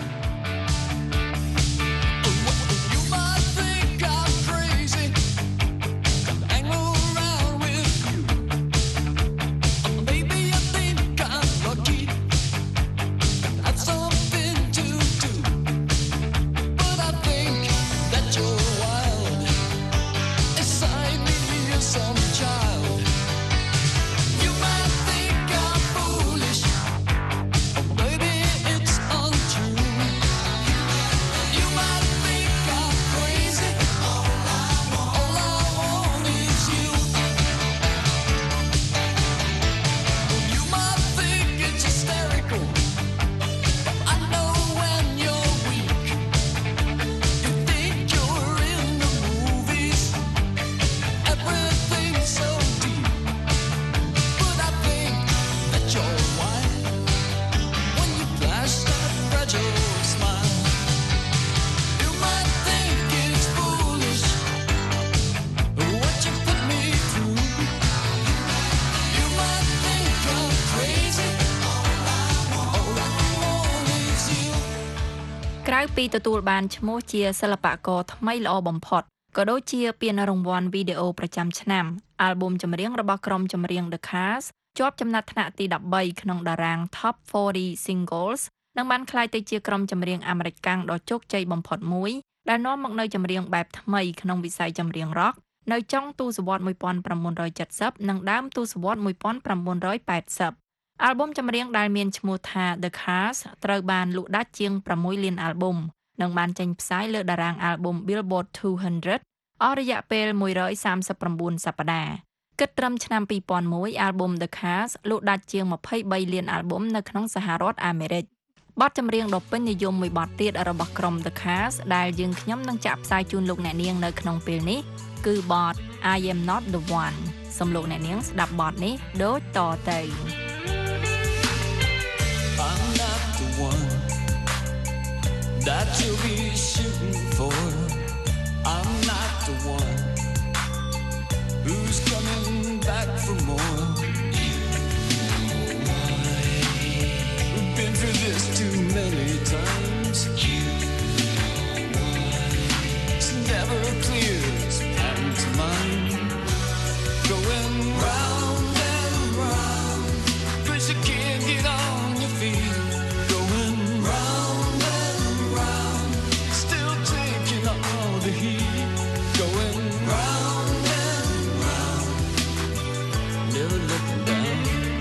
ក្រៅពីទទួលបានឈ្មោះជាសិល្បករថ្មីល្អបំផុតក៏ដូចជាពានរង្វាន់វីដេអូប្រចាំឆ្នាំអាល់ប៊ុមចម្រៀងរបស់ក្រុមចម្រៀង The Cars ជាប់ចំណាត់ថ្នាក់ទីដប់បីក្នុងតារាង Top forty Singles និងបានក្លាយទៅជាក្រុមចម្រៀងអាមេរិកកាំងដ៏ជោគជ័យបំផុតមួយដែលនាំមកនូវចម្រៀងបែបថ្មីក្នុងវិស័យចម្រៀង Rock នៅចុងទសវត្សរ៍nineteen seventy និងដើមទសវត្សរ៍nineteen eighty អាល់ប៊ុមចម្រៀងដែលមានឈ្មោះថា The Cars ត្រូវបានលក់ដាច់ជាងsixលានអាល់ប៊ុមនិងបានចេញផ្សាយលើតារាងអាល់ប៊ុម Billboard two hundred អស់រយៈពេលone hundred thirty-nineសប្តាហ៍គិតត្រឹមឆ្នាំtwo thousand oneអាល់ប៊ុម The Cars លក់ដាច់ជាងtwenty-threeលានអាល់ប៊ុមនៅក្នុងសហរដ្ឋអាមេរិកបទចម្រៀងដ៏ពេញនិយមមួយបទទៀតរបស់ក្រុម The Cars ដែលយើងខ្ញុំនឹងចាក់ផ្សាយជូនលោកអ្នកនាងនៅក្នុងពេលនេះគឺបទ I Am Not the One សូមលោកអ្នកនាងស្ដាប់បទនេះដូចតទៅ I'm not the one that you'll be shooting for. I'm not the one who's coming back for more. We've been through this too many times. It's never clear, it's pantomime. Going round and round, but you can't get on your feet. Going round and round, still taking all the heat. Going round and round, never looking down.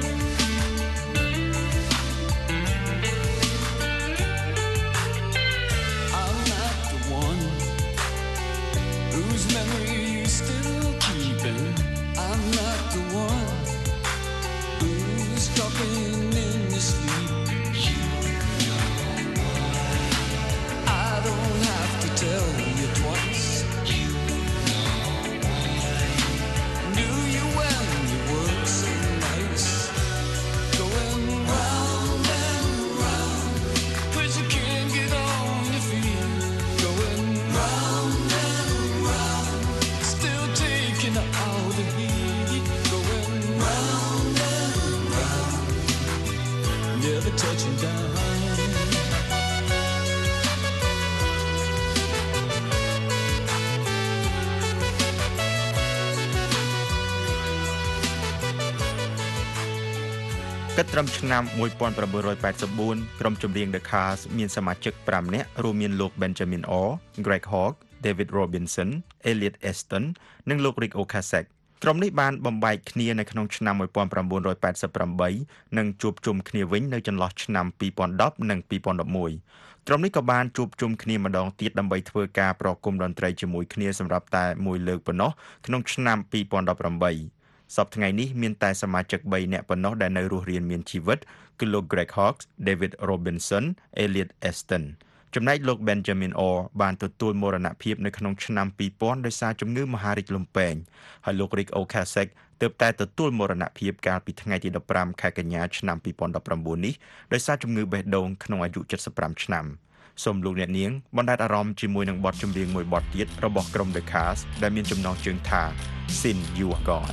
I'm not the one whose memory you still keeping. I'm not the one who's talking in your sleep. I don't have to tell you twice. Knew you when you were so nice. Going round and round, 'cause you can't get on your feet. Going round and round, still taking all the heat. Going round and round, never touching down. គិតត្រឹមឆ្នាំnineteen eighty-four ក្រុមចម្រៀង The Cars មានសមាជិកfiveនាក់រួមមានលោក Benjamin Orr, Greg Hawk, David Robinson, Elliot Aston និងលោក Rick Ocasek ក្រុមនេះបានបំបែកគ្នានៅក្នុងឆ្នាំnineteen eighty-eight និងជួបជុំគ្នាវិញនៅចន្លោះឆ្នាំtwenty tenនិងtwenty elevenក្រុមនេះក៏បានជួបជុំគ្នាម្ដងទៀតដើម្បីធ្វើការប្រគំតន្ត្រីជាមួយគ្នាសម្រាប់តែមួយលើកប៉ុណ្ណោះក្នុងឆ្នាំtwenty eighteenសប្តាហ៍ថ្ងៃនេះមានតែសមាជិកthreeនាក់ប៉ុណ្ណោះដែលនៅរស់រានមានជីវិតគឺលោក Greg Hawk, David Robinson, Elliot Aston ចំណែកលោក Benjamin Orr បានទទួលមរណភាពនៅក្នុងឆ្នាំtwo thousandដោយសារជំងឺមហារីកលំពែងហើយលោក Rick Ocasek ទើបតែទទួលមរណភាពកាលពីថ្ងៃទីfifteenខែកញ្ញាឆ្នាំtwenty nineteenនេះដោយសារជំងឺបេះដូងក្នុងអាយុseventy-fiveឆ្នាំសូមលោកអ្នកនាងបណ្ដែតអារម្មណ៍ជាមួយនឹងបទចម្រៀងមួយបទទៀតរបស់ក្រុម The Cars ដែលមានចំណងជើងថា Since You Are Gone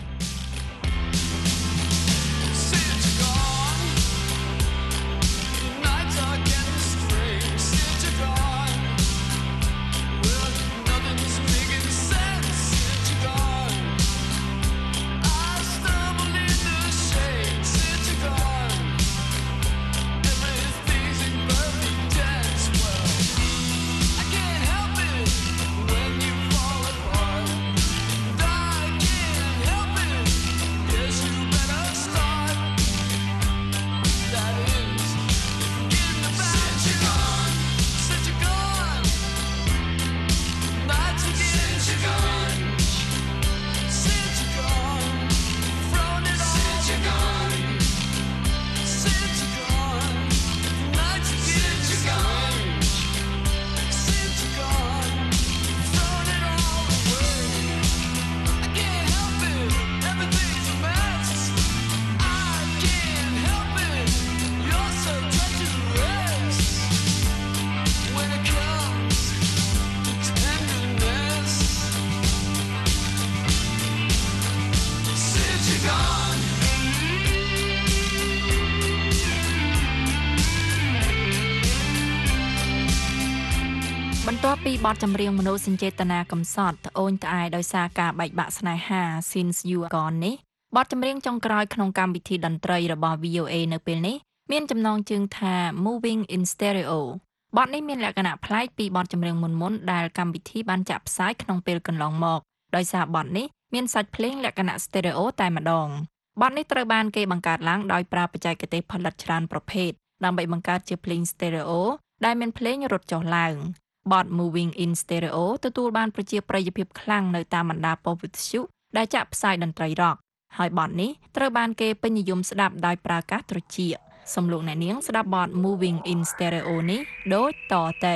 បន្ទាប់ពីបទចម្រៀងមនោសញ្ចេតនាកំសត់ត្អូញត្អែដោយសារការបែកបាក់ស្នេហា Since You Are Gone នេះបទចម្រៀងចុងក្រោយក្នុងកម្មវិធីតន្ត្រីរបស់ V O A នៅពេលនេះមានចំណងជើងថា Moving in Stereo បទនេះមានលក្ខណៈប្លែកពីបទចម្រៀងមុនៗដែលកម្មវិធីបានចាក់ផ្សាយក្នុងពេលកន្លងមកដោយសារបទនេះមានសាច់ភ្លេងលក្ខណៈ stereo តែម្ដងបទនេះត្រូវបានគេបង្កើតឡើងដោយប្រើបច្ចេកទេសផលិតច្រើនប្រភេទដើម្បីបង្កើតជាភ្លេង stereo ដែលមានភ្លេងរត់ចុះឡើងបទ Moving in Stereo ទទួលបានប្រជាប្រិយភាពខ្លាំងនៅតាមបណ្ដាប៉ុស្តិ៍វិទ្យុដែលចាក់ផ្សាយតន្ត្រី rock ហើយបទនេះត្រូវបានគេពេញនិយមស្ដាប់ដោយប្រើកាសត្រចៀកសំលោកអ្នកនាងស្ដាប់បទ Moving in Stereo នេះដូចតទៅ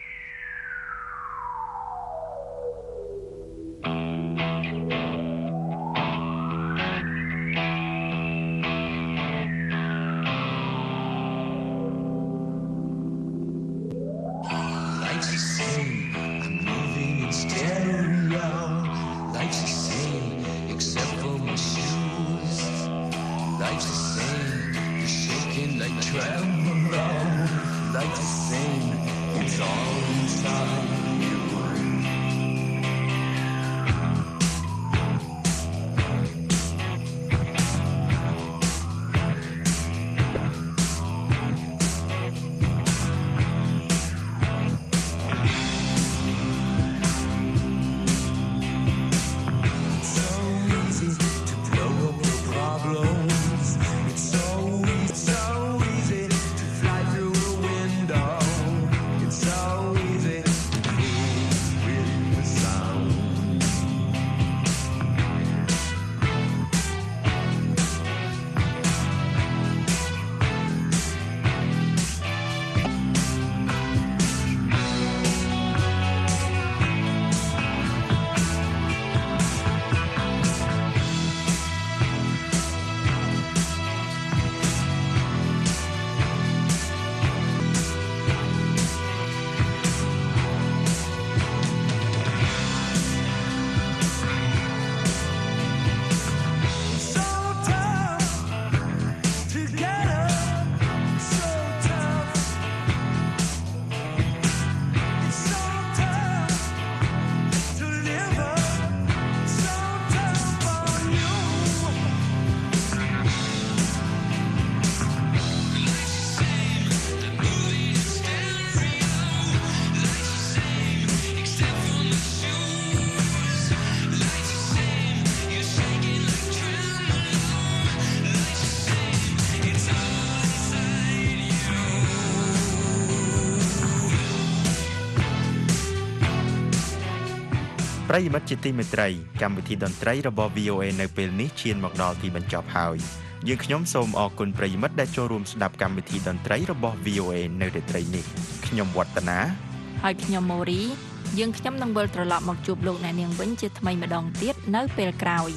ប្រិយមិត្តជាទីមេត្រីកម្មវិធីតន្ត្រីរបស់ វី អូ អេ នៅពេលនេះឈានមកដល់ទីបញ្ចប់ហើយយើងខ្ញុំសូមអរគុណប្រិយមិត្តដែលចូលរួមស្ដាប់កម្មវិធីតន្ត្រីរបស់ វី អូ អេ នៅរាត្រីនេះខ្ញុំវឌ្ឍនាហើយខ្ញុំម៉ូរីយើងខ្ញុំនឹងវិលត្រឡប់មកជួបលោកអ្នកនាងវិញជាថ្មីម្ដងទៀតនៅពេលក្រោយ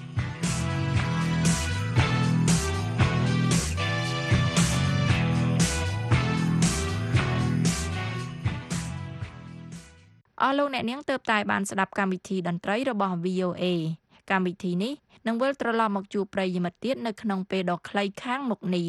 អស់លោកអ្នកនាងទើបតែបានស្ដាប់កម្មវិធីតន្ត្រីរបស់ វី អូ អេ កម្មវិធីនេះនឹងវិលត្រឡប់មកជួបប្រិយមិត្តទៀតនៅក្នុងពេលដ៏ខ្លីខាងមុខនេះ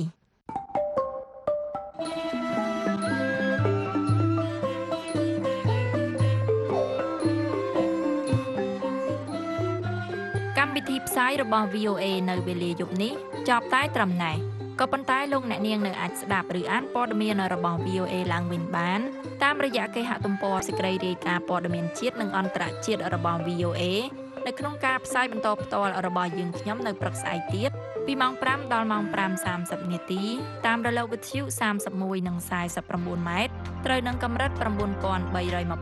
កម្មវិធីផ្សាយរបស់ វី អូ អេ នៅវេលាយប់នេះចប់តែត្រឹមណេះក៏ប៉ុន្តែលោកអ្នកនាងនៅអាចស្ដាប់ឬអានព័ត៌មានរបស់ វី អូ អេ ឡើងវិញបានតាមរយៈគេហទំព័រសេចក្តីរាយការណ៍ព័ត៌មានជាតិនិងអន្តរជាតិរបស់ វី អូ អេ នៅក្នុងការផ្សាយបន្តផ្ទាល់របស់យើងខ្ញុំនៅព្រឹកស្អែកទៀតពីម៉ោងប្រាំដល់ម៉ោងប្រាំសាមសិបនាទីតាមរលកវិទ្យុសាមសិបមួយនិងសាយសិបប្រាំបួនម៉ែត្រត្រូវនឹងកម្រិត៩បី២០ ៥៩១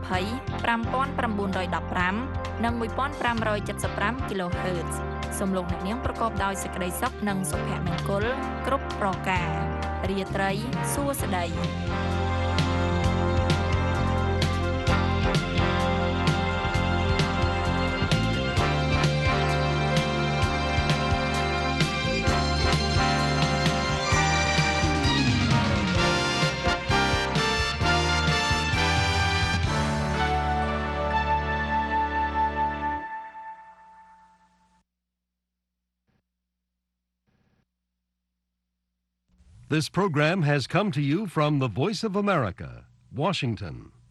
៥ និងមួយពាន់ប្រាំរយเจ็ดสิบห้า kHz សូមលោកអ្នកនាងប្រកបដោយសេចក្តីសុខនិងសុភមង្គលគ្រប់ប្រការរាត្រីសួស្តី This program has come to you from the Voice of America, Washington.